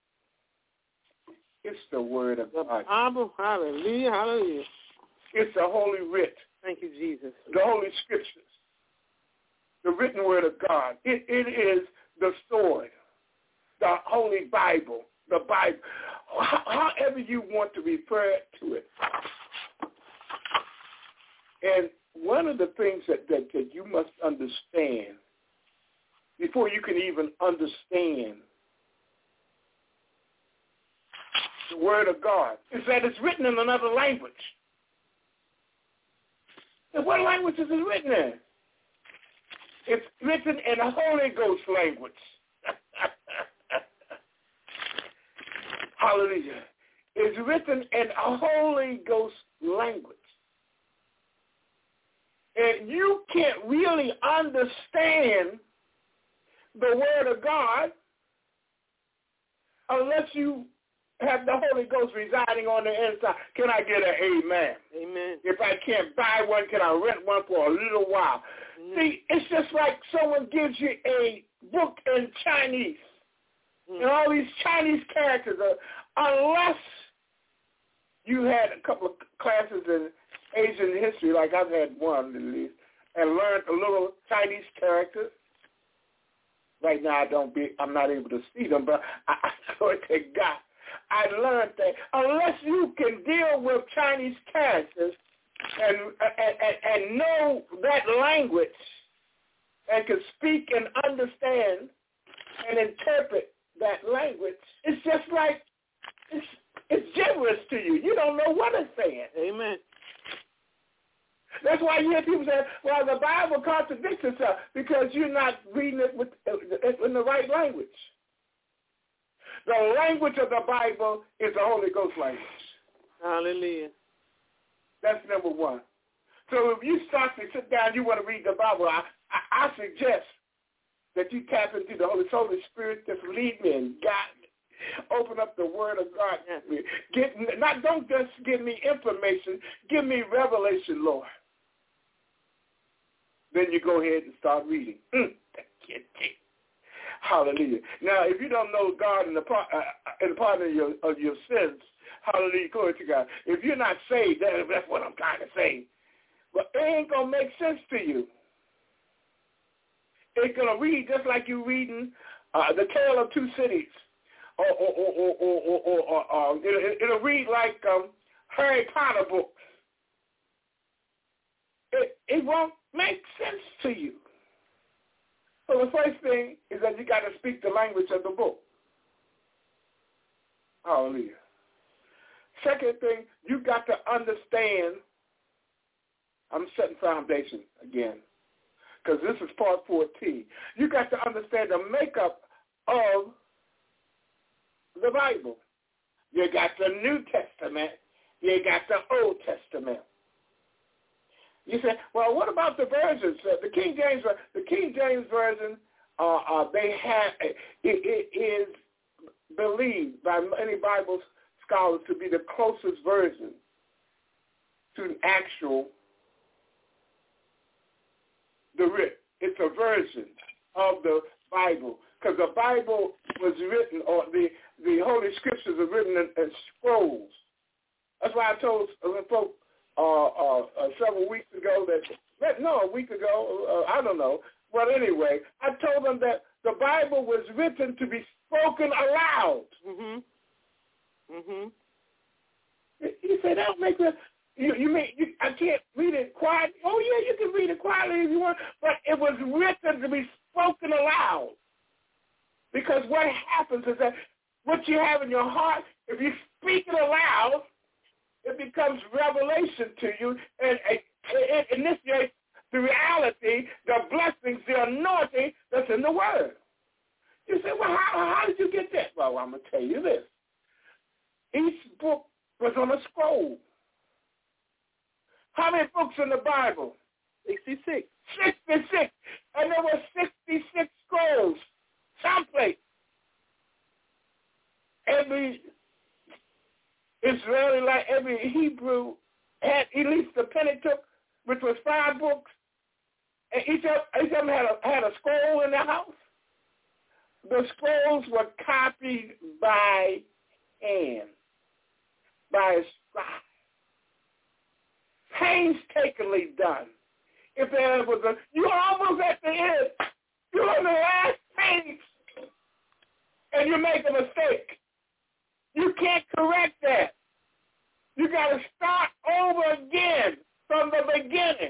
It's the Word of God. Bible, hallelujah, hallelujah. It's the Holy Writ. Thank you, Jesus. The Holy Scriptures. The written Word of God. It, it is the sword, the Holy Bible, the Bible. However you want to refer to it. And one of the things that, that, that you must understand before you can even understand the Word of God is that it's written in another language. And what language is it written in? It's written in a Holy Ghost language. hallelujah, is written in a Holy Ghost language. And you can't really understand the Word of God unless you have the Holy Ghost residing on the inside. Can I get an amen? Amen. If I can't buy one, can I rent one for a little while? Mm-hmm. See, it's just like someone gives you a book in Chinese. Mm-hmm. And all these Chinese characters, are, unless you had a couple of classes in Asian history, like I've had one at least, and learned a little Chinese characters. Right now, I don't be, I'm not able to see them, but I, I swear to God, I learned that unless you can deal with Chinese characters and, and, and, and know that language and can speak and understand and interpret that language, it's just like, it's, it's gibberish to you. You don't know what it's saying. Amen. That's why you hear people say, well, the Bible contradicts itself because you're not reading it with, in the right language. The language of the Bible is the Holy Ghost language. Hallelujah. That's number one. So if you start to sit down, you want to read the Bible, I, I, I suggest that you tap into the Holy, Holy Spirit, just lead me and guide me. Open up the Word of God. Get, not, don't just give me information. Give me revelation, Lord. Then you go ahead and start reading. Mm, hallelujah. Now, if you don't know God in the part, uh, in the pardon of your, of your sins, hallelujah, glory to God. If you're not saved, that, that's what I'm trying to say. But it ain't going to make sense to you. It's going to read just like you reading uh, The Tale of Two Cities. Or, or, or, or, or, or, or, or, or it'll, it'll read like um, Harry Potter books. It, it won't make sense to you. So the first thing is that you got to speak the language of the book. Hallelujah. Second thing, you got to understand, I'm setting foundation again, because this is part fourteen. You got to understand the makeup of the Bible. You got the New Testament. You got the Old Testament. You say, well, what about the versions? Uh, the King James, the King James version, uh, uh, they have it, it is believed by many Bible scholars to be the closest version to an actual the writ. It's a version of the Bible because the Bible was written, or the the Holy Scriptures are written in, in scrolls. That's why I told folks uh, uh, uh, several weeks ago that, no, a week ago, uh, I don't know. But anyway, I told them that the Bible was written to be spoken aloud. Mhm. Mhm. You say that don't make sense. You, you mean you, I can't read it quietly? Oh yeah, you can read it quietly if you want, but it was written to be spoken aloud. Because what happens is that what you have in your heart, if you speak it aloud, it becomes revelation to you, and it, it initiates the reality, the blessings, the anointing that's in the Word. You say, well, how, how did you get that? Well, I'm going to tell you this. Each book was on a scroll. How many books in the Bible? sixty-six. sixty-six. And there were sixty-six scrolls. Someplace. Every Israeli, like every Hebrew, had at least the Pentateuch, which was five books, and each of, each of them had a, had a scroll in their house. The scrolls were copied by hand, by a scribe. Painstakingly done. If there was a, you're almost at the end. You're on the last page, and you make a mistake. You can't correct that. You got to start over again from the beginning.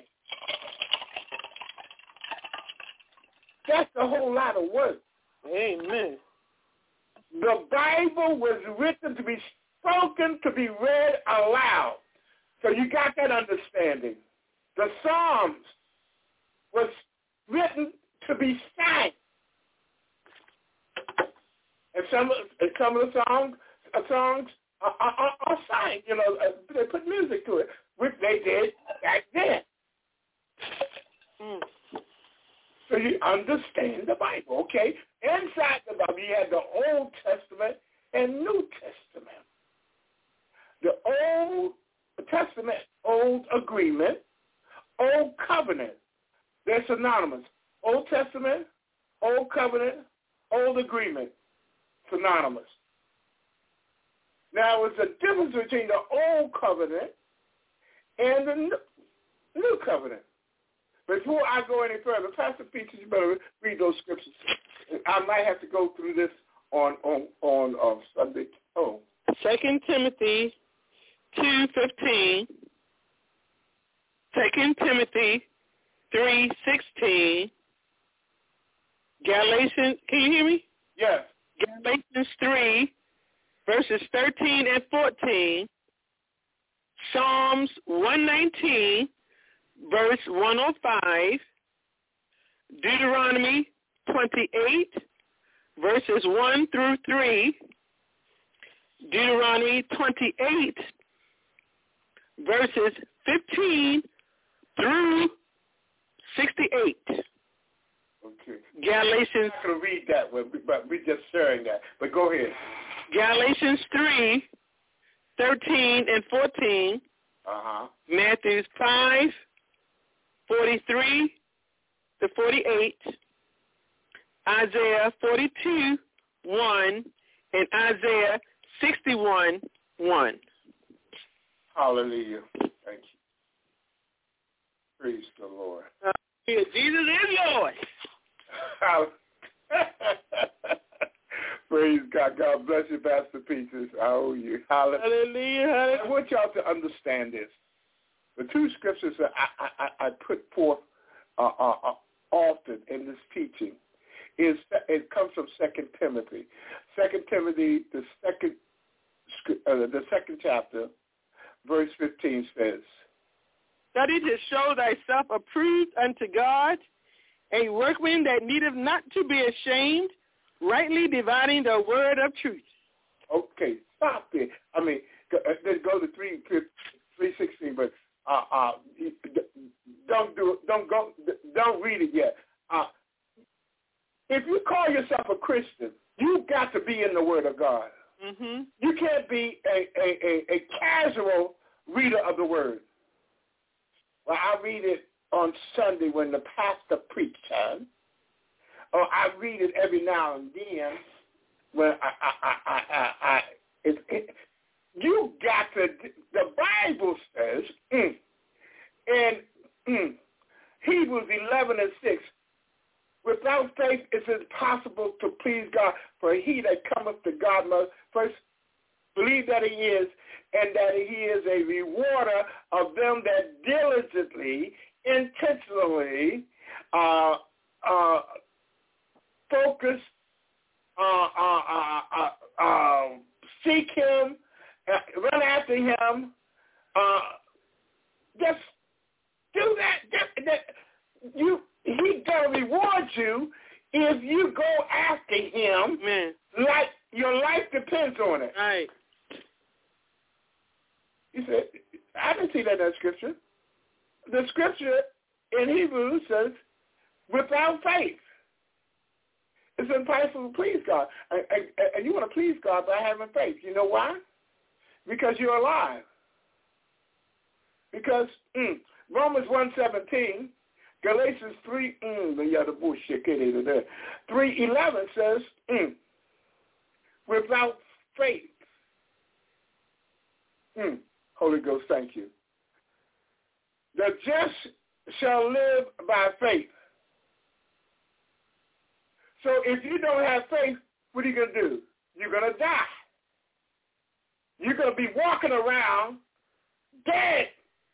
That's a whole lot of work. Amen. The Bible was written to be spoken, to be read aloud. So you got that understanding. The Psalms was written to be sang. And some, and some of the songs, uh, songs are, are, are sang. You know, uh, they put music to it, which they did back then. Mm. So you understand the Bible, okay? Inside the Bible, you had the Old Testament and New Testament. The Old Testament, Old Agreement, Old Covenant. They're synonymous. Old Testament, Old Covenant, Old Agreement, synonymous. Now, it's a difference between the Old Covenant and the New Covenant. Before I go any further, Pastor Peter, you better read those scriptures. I might have to go through this on on on uh, Sunday. Oh, Second Timothy two fifteen. Second Timothy three sixteen. Galatians. Can you hear me? yes. Galatians three verses thirteen and fourteen. Psalms one nineteen. Verse one oh five, Deuteronomy twenty-eight, verses one through three, Deuteronomy twenty-eight, verses fifteen through sixty-eight. Okay. Galatians. I'm going to read that one, but we're just sharing that. But go ahead. Galatians three, thirteen and fourteen. Uh-huh. Matthew five, forty-three to forty-eight, Isaiah forty-two, one, and Isaiah sixty-one, one. Hallelujah. Thank you. Praise the Lord. Uh, Jesus is yours. Praise God. God bless you, Pastor Peters. I owe you. Hallelujah. Hallelujah. I want y'all to understand this. The two scriptures that I, I, I put forth uh, uh, often in this teaching is it comes from Second Timothy. Second Timothy, the second uh, the second chapter, verse fifteen says, "Study to show thyself approved unto God, a workman that needeth not to be ashamed, rightly dividing the word of truth." Okay, stop there. I mean, go, uh, let's go to three three sixteen, but. Uh, uh, don't do it. Don't go. Don't read it yet. Uh, if you call yourself a Christian, you've got to be in the Word of God. Mm-hmm. You can't be a, a, a, a casual reader of the Word. Well, I read it on Sunday when the pastor preached time, or I read it every now and then when I, I, I, I, I, I it, it, you got to, the Bible says mm, in mm, Hebrews eleven and six, without faith it is impossible to please God, for he that cometh to God must first believe that he is, and that he is a rewarder of them that diligently, intentionally uh, uh, focus, uh, uh, uh, uh, uh, seek him, Uh, run after him. Uh, just do that. Just, that. You, he's gonna reward you if you go after him. Man. Like your life depends on it. Right. He said, I didn't see that in that scripture. The scripture in Hebrews says, without faith, it's impossible to please God. And, and, and you want to please God by having faith. You know why? Because you're alive. Because mm, Romans one seventeen, Galatians three, mm, the other bullshit, three eleven says, mm, without faith. Mm, Holy Ghost, thank you. The just shall live by faith. So if you don't have faith, what are you going to do? You're going to die. You're going to be walking around dead.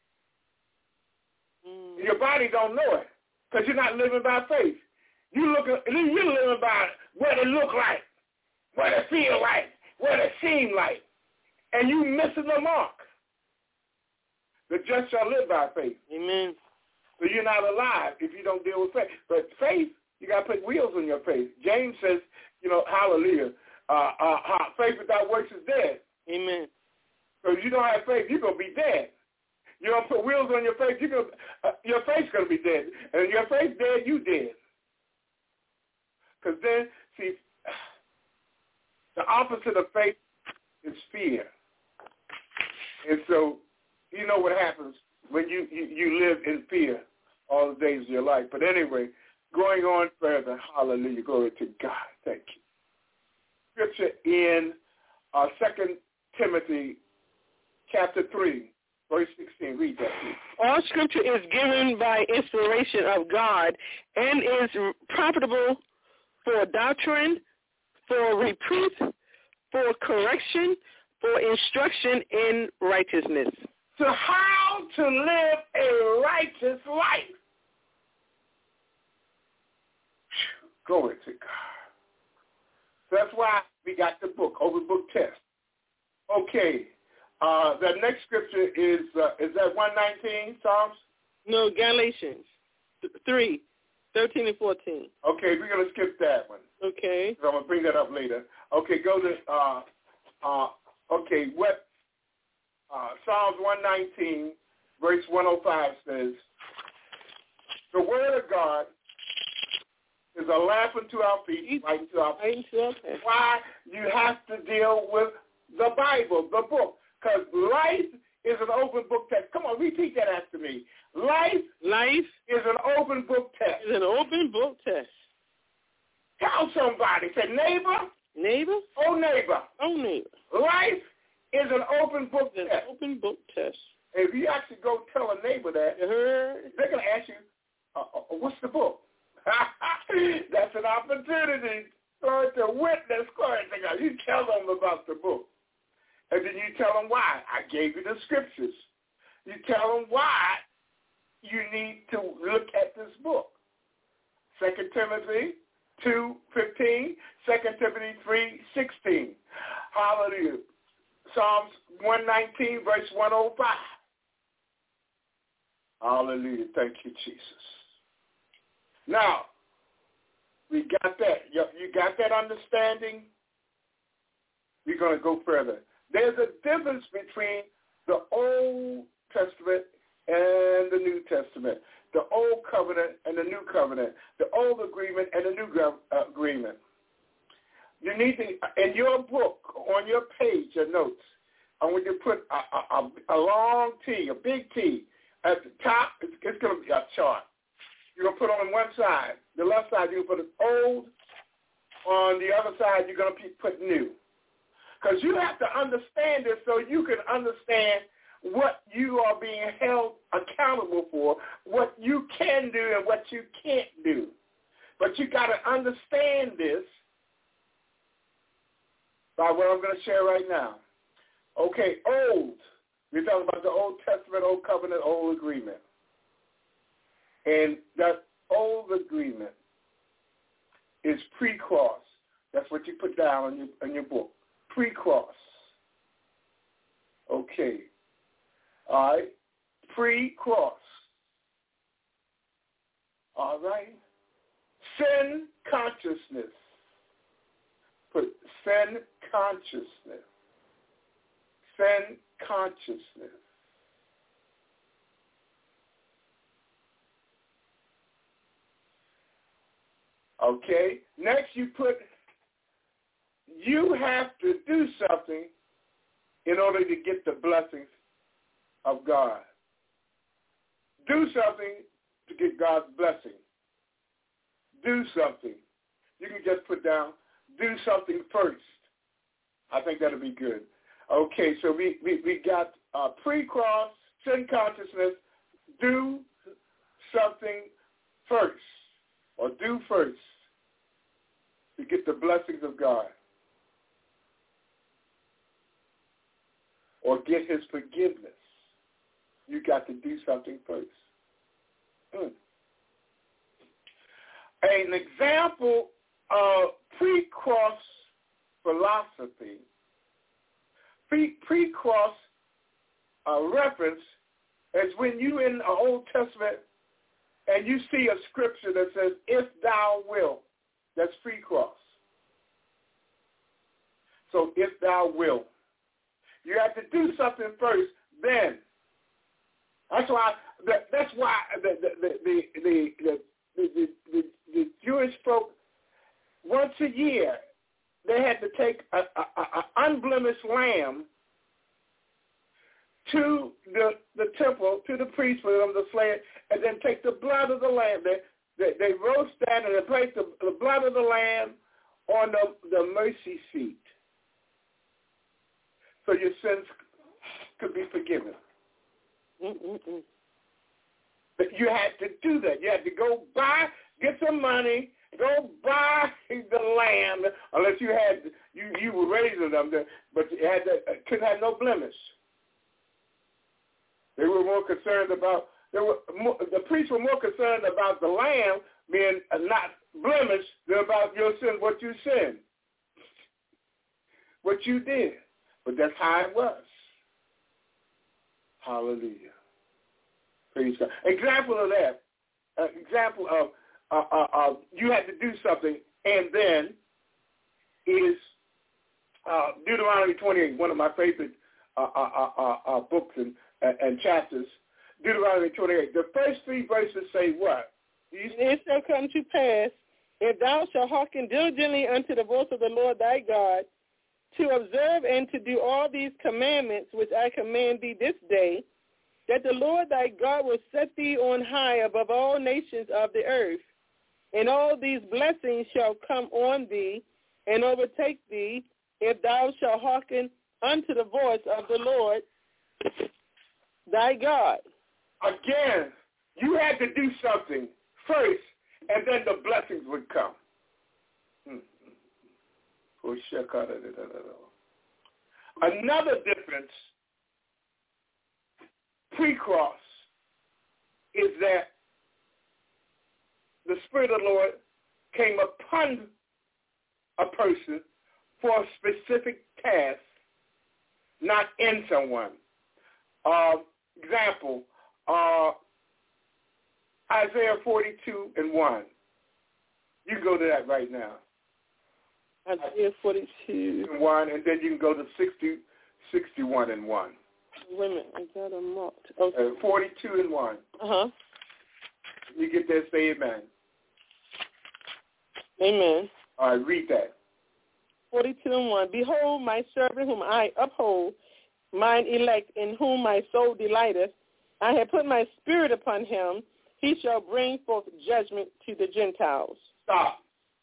Mm. Your body don't know it because you're not living by faith. You look, you're living by what it look like, what it feel like, what it seem like, and you missing the mark. The just shall live by faith. Amen. So you're not alive if you don't deal with faith. But faith, you got to put wheels on your faith. James says, you know, hallelujah. uh, uh, uh, faith without works is dead. Amen. So if you don't have faith, you're going to be dead. You don't put wheels on your faith, you're gonna, uh, your faith's going to be dead. And if your faith's dead, you dead. Because then, see, the opposite of faith is fear. And so you know what happens when you, you, you live in fear all the days of your life. But anyway, going on further, hallelujah, glory to God. Thank you. Scripture in uh, Second Timothy chapter three, verse sixteen. Read that, please. All scripture is given by inspiration of God and is profitable for doctrine, for reproof, for correction, for instruction in righteousness. So how to live a righteous life. Glory to God. That's why we got the book, open book test. Okay. Uh, the next scripture is, uh, is that one nineteen, Psalms? No, Galatians three, thirteen and fourteen. Okay, we're going to skip that one. Okay. So I'm going to bring that up later. Okay, go to, uh, uh, okay, what, uh, Psalms one nineteen, verse one oh five says, the word of God is a lamp unto our feet, light unto our feet. Why you have to deal with the Bible, the book, because life is an open book test. Come on, repeat that after me. Life, life is an open book test. Is an open book test. Tell somebody. Say, neighbor. Neighbor. Oh, neighbor. Oh, neighbor. Life is an open book it's test. An open book test. If you actually go tell a neighbor that, uh-huh. they're going to ask you, uh, uh, what's the book? That's an opportunity for to witness. You tell them about the book. And then you tell them why. I gave you the scriptures. You tell them why you need to look at this book. Second Timothy two fifteen, Second Timothy three sixteen. Hallelujah. Psalms one nineteen, verse one oh five. Hallelujah. Thank you, Jesus. Now, we got that. You, you got that understanding? We're going to go further. There's a difference between the Old Testament and the New Testament, the Old Covenant and the New Covenant, the Old Agreement and the New uh, Agreement. You need to, in your book, on your page of notes, I want you to put a, a, a long T, a big T. At the top, it's, it's going to be a chart. You're going to put on one side. The left side, you're going to put old. On the other side, you're going to put new. Because you have to understand this so you can understand what you are being held accountable for, what you can do and what you can't do. But you got to understand this by what I'm going to share right now. Okay, old. We're talking about the Old Testament, Old Covenant, Old Agreement. And that old agreement is pre-cross. That's what you put down in your, in your book. Pre-cross. Okay. All right. Pre-cross. All right. Sin consciousness. Put sin consciousness. Sin consciousness. Okay. Next you put, you have to do something in order to get the blessings of God. Do something to get God's blessing. Do something. You can just put down, do something first. I think that'll be good. Okay, so we, we, we got uh, pre-cross, sin consciousness, do something first, or do first to get the blessings of God, or get his forgiveness. You got to do something first. Hmm. An example of pre-cross philosophy, pre- pre-cross uh, reference is when you in the Old Testament and you see a scripture that says, if thou wilt, that's pre-cross. if thou wilt. You have to do something first, then. That's why. That's why the the the the the, the, the, the Jewish folk, once a year, they had to take a, a, a unblemished lamb to the the temple, to the priest for them to slay it, and then take the blood of the lamb. They they, they roast that and they place the, the blood of the lamb on the, the mercy seat, so your sins could be forgiven. Mm-mm-mm. But you had to do that. You had to go buy, get some money, go buy the lamb, unless you had you you were raising them, but you had to, couldn't have no blemish. They were more concerned about they were more, the priests were more concerned about the lamb being not blemished than about your sin, what you sinned, what you did. But that's how it was. Hallelujah. Praise God. Example of that. Uh, example of uh, uh, uh, you had to do something, and then is uh, Deuteronomy twenty-eight, one of my favorite uh, uh, uh, uh, books and, uh, and chapters. Deuteronomy twenty-eight. The first three verses say what? It shall come to pass, if thou shalt hearken diligently unto the voice of the Lord thy God, to observe and to do all these commandments which I command thee this day, that the Lord thy God will set thee on high above all nations of the earth. And all these blessings shall come on thee and overtake thee, if thou shalt hearken unto the voice of the Lord thy God. Again, you had to do something first, and then the blessings would come. Another difference pre-cross is that the Spirit of the Lord came upon a person for a specific task, not in someone. Uh, example, uh, Isaiah forty-two and one. You can go to that right now. Isaiah forty-two and one, and then you can go to sixty, sixty-one and one. Wait a minute, I got them marked. Okay. Uh, forty-two and one. Uh-huh. You get there, say amen. Amen. All right, read that. forty-two and one. Behold, my servant whom I uphold, mine elect, in whom my soul delighteth. I have put my spirit upon him. He shall bring forth judgment to the Gentiles. Stop.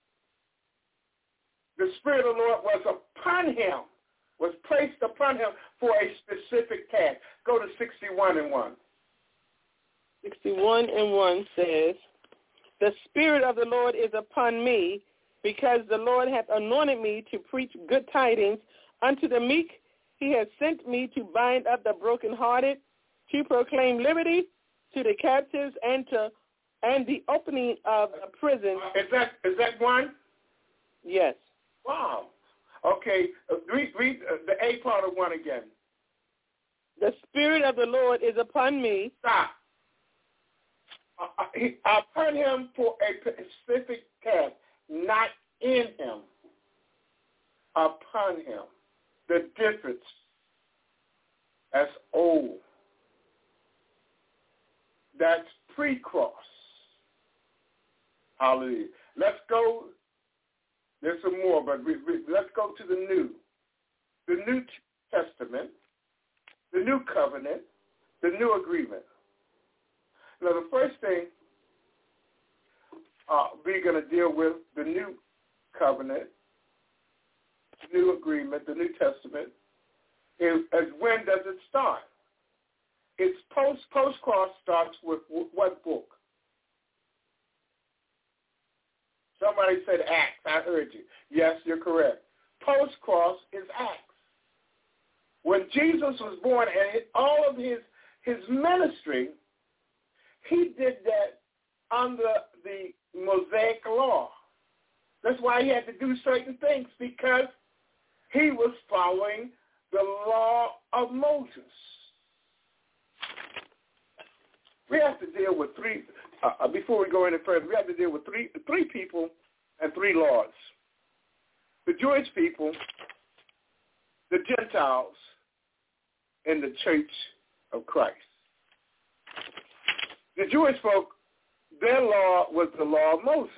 The Spirit of the Lord was upon him, was placed upon him for a specific task. Go to sixty-one and one. sixty-one and one says, the Spirit of the Lord is upon me, because the Lord hath anointed me to preach good tidings unto the meek. He has sent me to bind up the brokenhearted, to proclaim liberty to the captives, and to and the opening of the prison. Is that is that one? Yes. Wow. Okay. Uh, read read uh, the A part of one again. The Spirit of the Lord is upon me. Stop. Uh, he, upon him for a specific task, not in him. Upon him. The difference. That's old. That's pre-cross. Hallelujah. Let's go. There's some more, but we, we, let's go to the New. The New Testament, the New Covenant, the New Agreement. Now, the first thing uh, we're going to deal with, the New Covenant, the New Agreement, the New Testament, is, is when does it start? It's post, post-cross starts with what book? Somebody said Acts. I heard you. Yes, you're correct. Post-cross is Acts. When Jesus was born and all of his, his ministry, he did that under the Mosaic law. That's why he had to do certain things, because he was following the law of Moses. We have to deal with three, uh, before we go any further, we have to deal with three three people and three laws. The Jewish people the Gentiles in the church of Christ. The Jewish folk, their law was the law of Moses.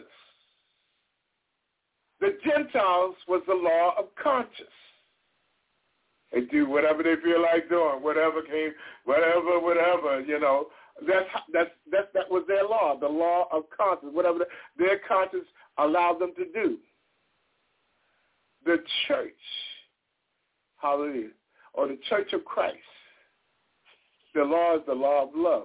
The Gentiles was the law of conscience. They do whatever they feel like doing, whatever came, whatever, whatever, you know. That's that's that that was their law, the law of conscience, whatever the, their conscience allowed them to do. The church, hallelujah, or the church of Christ, the law is the law of love.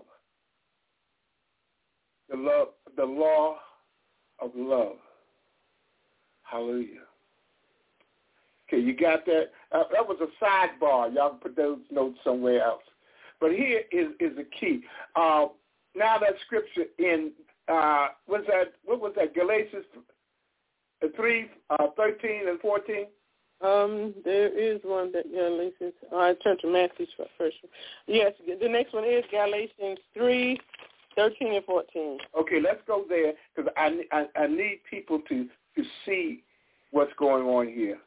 The love, the law of love. Hallelujah. Okay, you got that? Uh, that was a sidebar. Y'all can put those notes somewhere else. But here is, is the key. Uh, now that scripture in, uh, was that, what was that, Galatians three, uh, thirteen and fourteen? Um, there is one that Galatians, oh, I turn to Matthew first. Yes, the next one is Galatians three, thirteen and fourteen. Okay, let's go there because I, I, I need people to, to see what's going on here.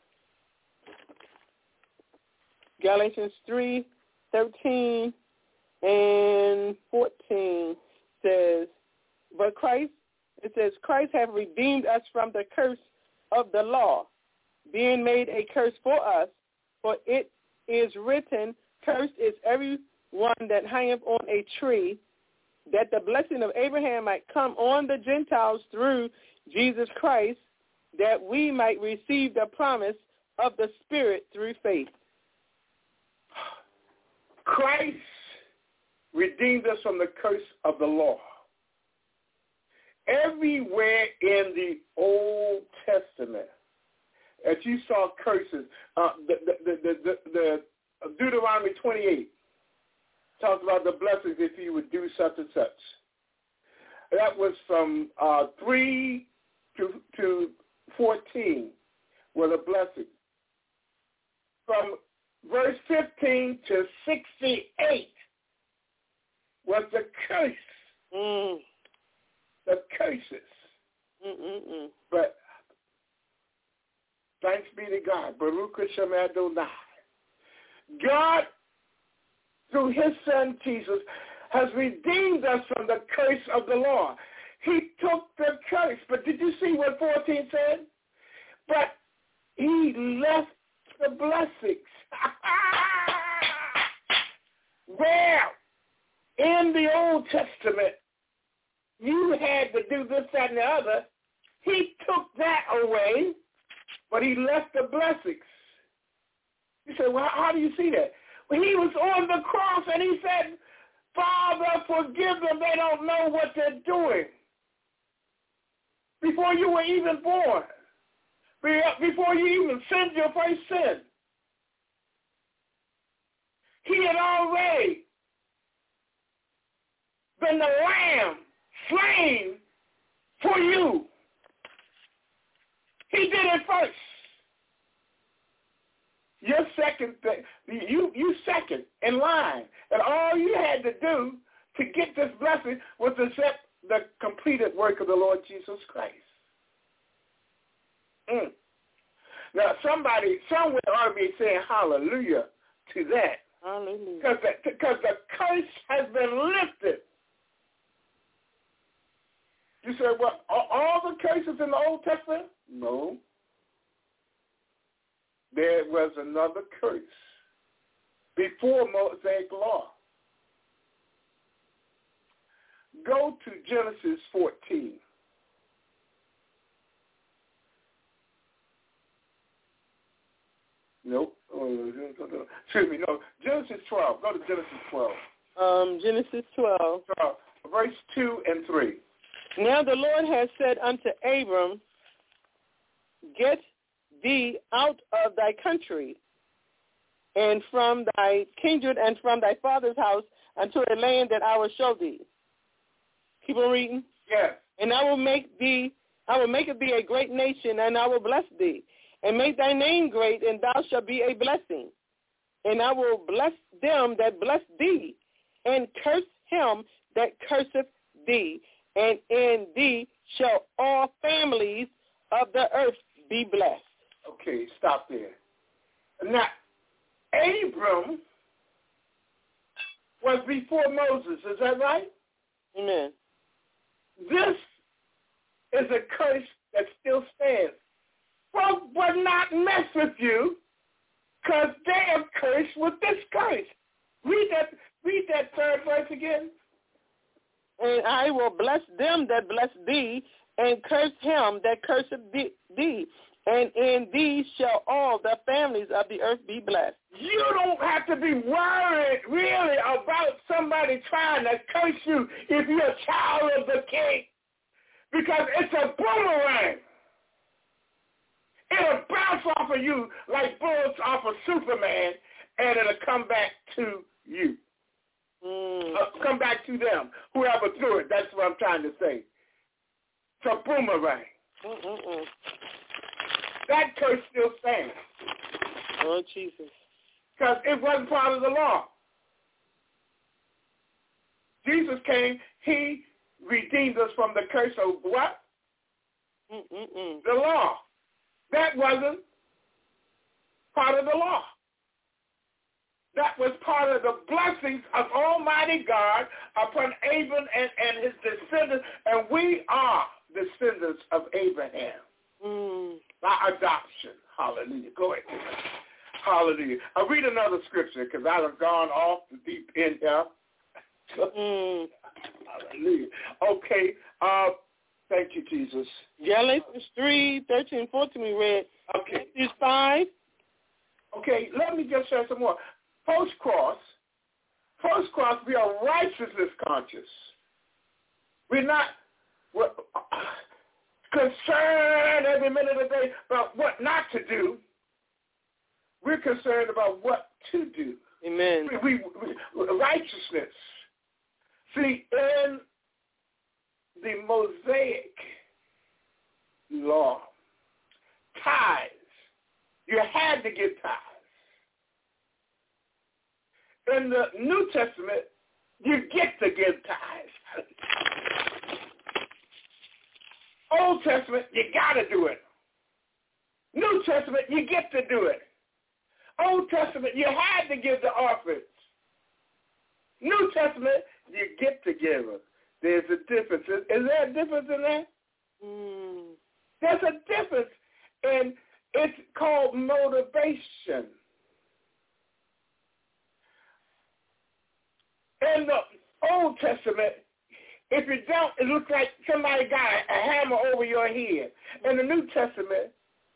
Galatians three, thirteen and fourteen says, but Christ, it says, Christ hath redeemed us from the curse of the law, being made a curse for us, for it is written, cursed is every one that hangeth on a tree, that the blessing of Abraham might come on the Gentiles through Jesus Christ, that we might receive the promise of the Spirit through faith. Christ redeemed us from the curse of the law. Everywhere in the Old Testament, as you saw curses, uh, the, the, the, the, the Deuteronomy twenty-eight talks about the blessings if you would do such and such. That was from uh, three to, to fourteen were the blessings. From verse fifteen to sixty-eight was the curse. Mm. The curses. Mm-mm-mm. But thanks be to God. Baruch Hashem Adonai. God, through his son Jesus, has redeemed us from the curse of the law. He took the curse. But did you see what fourteen said? But he left the blessings. Well, in the Old Testament, you had to do this, that, and the other. He took that away, but he left the blessings. You say, well, how do you see that? Well, he was on the cross, and he said, Father, forgive them. They don't know what they're doing. Before you were even born, before you even sinned your first sin, he had already been the lamb slain for you. He did it first. Your second thing, you you second in line, and all you had to do to get this blessing was accept the completed work of the Lord Jesus Christ. Mm. Now, somebody somewhere ought to be saying hallelujah to that. Hallelujah. Because the, because the curse has been lifted. You say, well, are all the curses in the Old Testament? No. There was another curse before Mosaic law. Go to Genesis fourteen. Nope. Excuse me, no. Genesis twelve. Go to Genesis twelve. Um, Genesis twelve. Uh, verse two and three. Now the Lord has said unto Abram, get thee out of thy country and from thy kindred and from thy father's house unto a land that I will show thee. Keep on reading. Yes. And I will make thee, I will make of thee a great nation, and I will bless thee, and make thy name great, and thou shalt be a blessing. And I will bless them that bless thee, and curse him that curseth thee. And in thee shall all families of the earth be blessed. Okay, stop there. Now, Abram was before Moses. Is that right? Amen. This is a curse that still stands. Folks will not mess with you because they are cursed with this curse. Read that, read that third verse again. And I will bless them that bless thee, and curse him that curseth thee. And in thee shall all the families of the earth be blessed. You don't have to be worried, really, about somebody trying to curse you if you're a child of the King, because it's a boomerang. It'll bounce off of you like bullets off of Superman, and it'll come back to you. Mm. Uh, come back to them, whoever threw it. That's what I'm trying to say. It's a boomerang. Mm-mm-mm. That curse still stands. Oh, Jesus. Because it wasn't part of the law. Jesus came, he redeemed us from the curse of what? Mm-mm-mm. The law. That wasn't part of the law. That was part of the blessings of Almighty God upon Abraham and, and his descendants, and we are descendants of Abraham. Mm. By adoption. Hallelujah. Go ahead. Hallelujah. I'll read another scripture because I have gone off the deep end here. Mm. Hallelujah. Okay. Uh, thank you, Jesus. Galatians three, thirteen, fourteen we read. Okay. Matthew five. Okay, let me just share some more. Post-cross, post-cross, we are righteousness conscious. We're not we're concerned every minute of the day about what not to do. We're concerned about what to do. Amen. We, we, we, righteousness. See, in the Mosaic law, tithes, you had to give tithes. In the New Testament, you get to give tithes. Old Testament, you got to do it. New Testament, you get to do it. Old Testament, you had to give the offerings. New Testament, you get to give them. There's a difference. Is, is there a difference in that? Mm. There's a difference, and it's called motivation. In the Old Testament, if you don't, it looks like somebody got a hammer over your head. In the New Testament,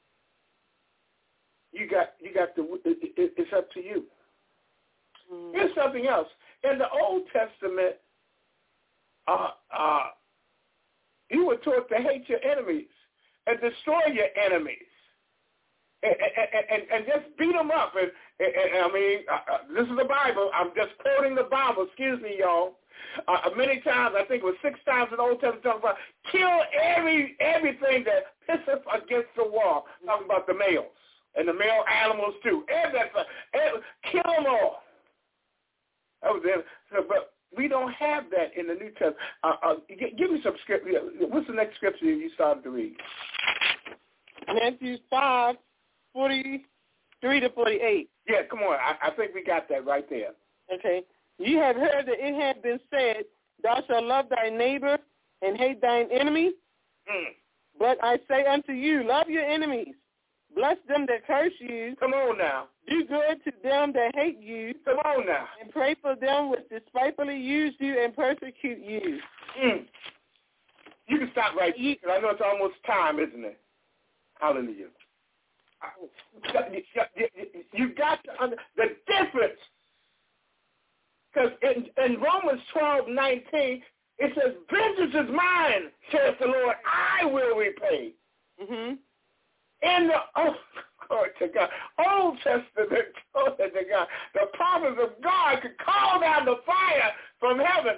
you got you got the it, it, it's up to you. Mm. Here's something else. In the Old Testament, uh, uh, you were taught to hate your enemies and destroy your enemies. And, and, and, and just beat them up. And, and, and I mean, uh, uh, this is the Bible. I'm just quoting the Bible. Excuse me, y'all. Uh, many times, I think it was six times in the Old Testament, talking about kill every everything that pisses against the wall. Talking about the males and the male animals too. And that's a, and kill them all. That was it. So, but we don't have that in the New Testament. Uh, uh, give, give me some scripture. What's the next scripture you started to read? Matthew five. forty-three to forty-eight. Yeah, come on. I, I think we got that right there. Okay. You have heard that it had been said, thou shalt love thy neighbor and hate thine enemy. Mm. But I say unto you, love your enemies. Bless them that curse you. Come on now. Do good to them that hate you. Come on now. And pray for them which despitefully use you and persecute you. Mm. You can stop right here, because I know it's almost time, isn't it? Hallelujah. You got to under the difference, because in, in Romans twelve nineteen it says, "Vengeance is mine," says the Lord; "I will repay." Mm-hmm. In the oh, glory to God, Old Testament, glory to God, the prophets of God could call down the fire from heaven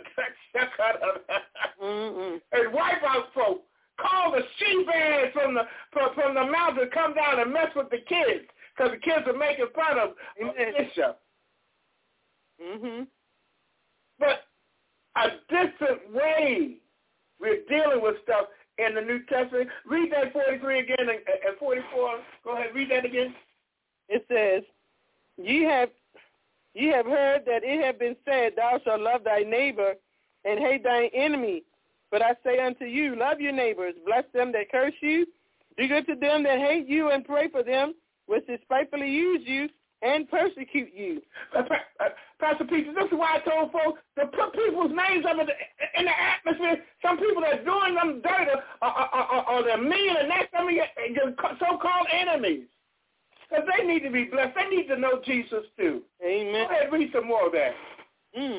mm-hmm. and wipe out folks. Call the sheep ants from the from, from the mountain to come down and mess with the kids, because the kids are making fun of Bishop. Mm-hmm. But a different way we're dealing with stuff in the New Testament. Read that forty-three again and, and forty-four. Go ahead, read that again. It says, ye have ye have heard that it have been said, thou shalt love thy neighbor and hate thine enemy. But I say unto you, love your neighbors, bless them that curse you, do good to them that hate you, and pray for them which despitefully use you and persecute you. Uh, uh, Pastor Peter, this is why I told folks to put people's names up in the, in the atmosphere. Some people that are doing them dirt or, or, or, or they're mean and that's some of your, your so-called enemies. Because they need to be blessed. They need to know Jesus too. Amen. Go ahead, read some more of that. Mm.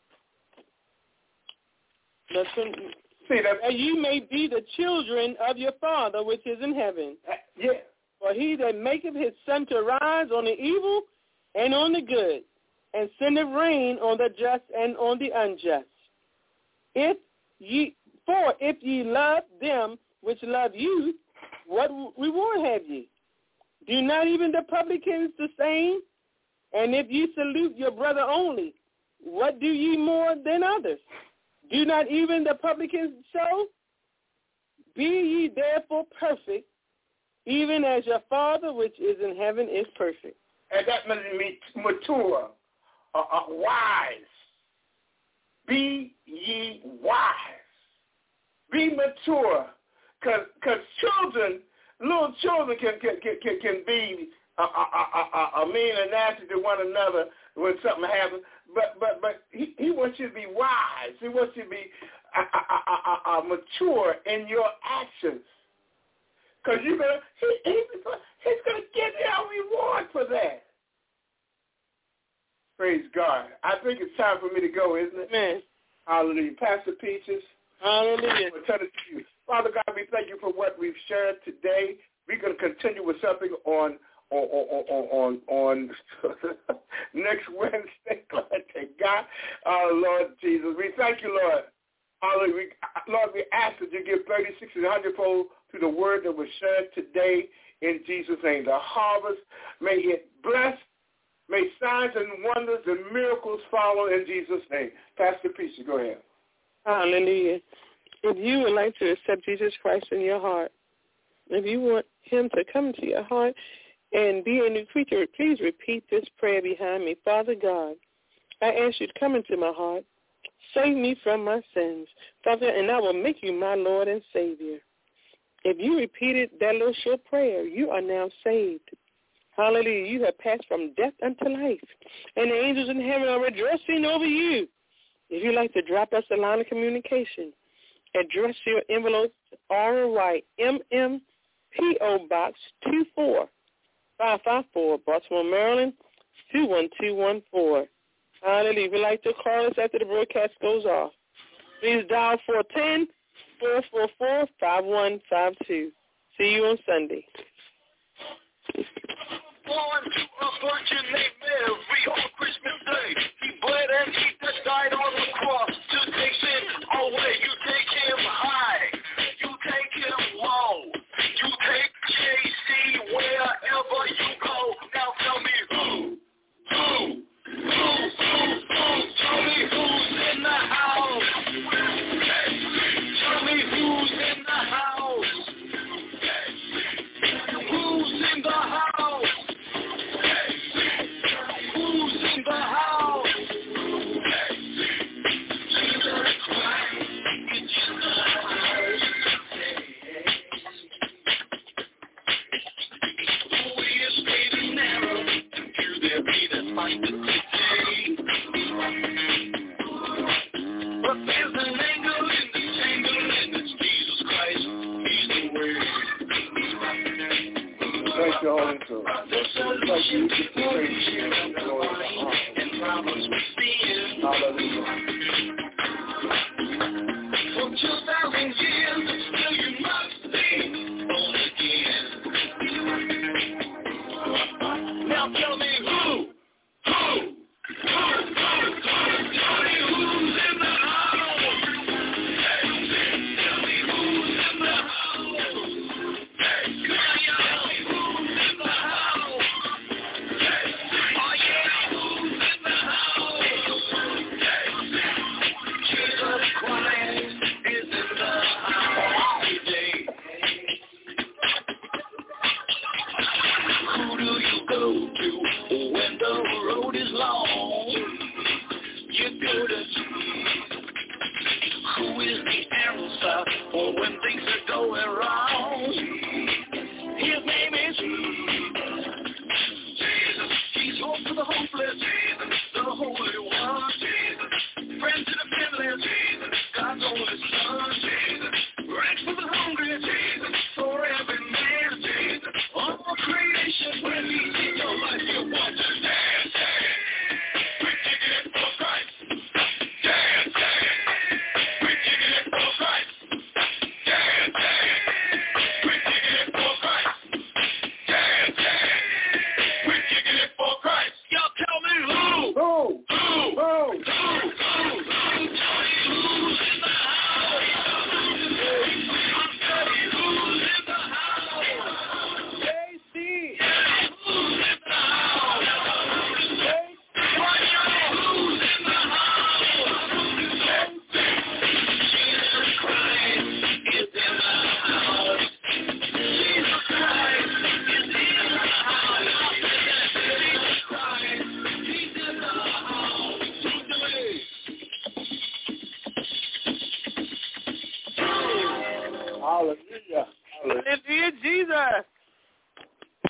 Listen, See, that, that you may be the children of your Father which is in heaven. Uh, yeah. For he that maketh his sun to rise on the evil and on the good, and sendeth rain on the just and on the unjust. If ye, for if ye love them which love you, what reward have ye? Do not even the publicans the same? And if ye salute your brother only, what do ye more than others? Do not even the publicans so? Be ye therefore perfect, even as your Father which is in heaven is perfect. And that means mature, uh, uh, wise. Be ye wise. Be mature. Because children, little children can can can, can be uh, uh, uh, uh, mean and nasty to one another when something happens. But but but he, he wants you to be wise. He wants you to be uh, uh, uh, uh, mature in your actions. Because you're gonna, he, he, he's going to give you a reward for that. Praise God. I think it's time for me to go, isn't it? Amen. Hallelujah. Pastor Peaches. Hallelujah. We'll turn it to you. Father God, we thank you for what we've shared today. We're going to continue with something on on on on, on next Wednesday. Glory to God. Oh, Lord Jesus. We thank you, Lord. Hallelujah. We, Lord, we ask that you give thirty, sixty, and one hundred fold to the word that was shared today in Jesus' name. The harvest, may it bless. May signs and wonders and miracles follow in Jesus' name. Pastor Peaches, go ahead. Hallelujah. If you would like to accept Jesus Christ in your heart, if you want him to come into your heart and be a new creature, please repeat this prayer behind me. Father God, I ask you to come into my heart. Save me from my sins, Father, and I will make you my Lord and Savior. If you repeated that little short prayer, you are now saved. Hallelujah. You have passed from death unto life, and the angels in heaven are rejoicing over you. If you'd like to drop us a line of communication, address your envelopes R Y M M P O Box two four five five four, Baltimore, Maryland, two one two one four. Hallelujah. If you'd like to call us after the broadcast goes off, please dial four one zero, four four four, five one five two. See you on Sunday. Born to a virgin named Mary on Christmas Day. He bled and he that died on the cross to take sin away. You take him high, you take him low, you take J C wherever you go. Now tell me who, who, who, who, who, tell me who's in the house. Tell me who's in the house. Who's in the house? Who's in the house? Jesus Christ is in the house. The way is straight and narrow, and few there be that find it today. But there's an angle in the tangle, and it's Jesus Christ. He's the way. Thank you, Holy Spirit. Hallelujah. For two thousand years, still you must be born again. Now tell me who, who, who, who, tell me who's in the house. Tell me who's in the house. Tell me who's in the house. Oh yeah, who's in the house? Jesus Christ is in the house today. Who Who do you go to when the road is long? You go to Jesus. Who is the answer for when things are going wrong? His name is Jesus. Jesus. He's hope for the hopeless. Jesus. The Holy One. Jesus. Friend to the family. Jesus. God's only Son. Jesus. Right for the hungry. Jesus. For every man. Jesus. All creation. When he sees your life, you want to dance. Preaching it for Christ. Dance. Preaching it for Christ. Dance. Preaching it for Christ. Dance. Preaching it for Christ. Y'all tell me who? Who? Who? Who? Who? Who? Who's in the house? I'm telling you who's in the house. J C. Yeah, who's in the house? Why y'all? Who's in the house? Jesus Christ is in the house. Jesus Christ is in the house. Jesus Christ, he's in the house today. Hallelujah. Hallelujah. Hallelujah, Jesus.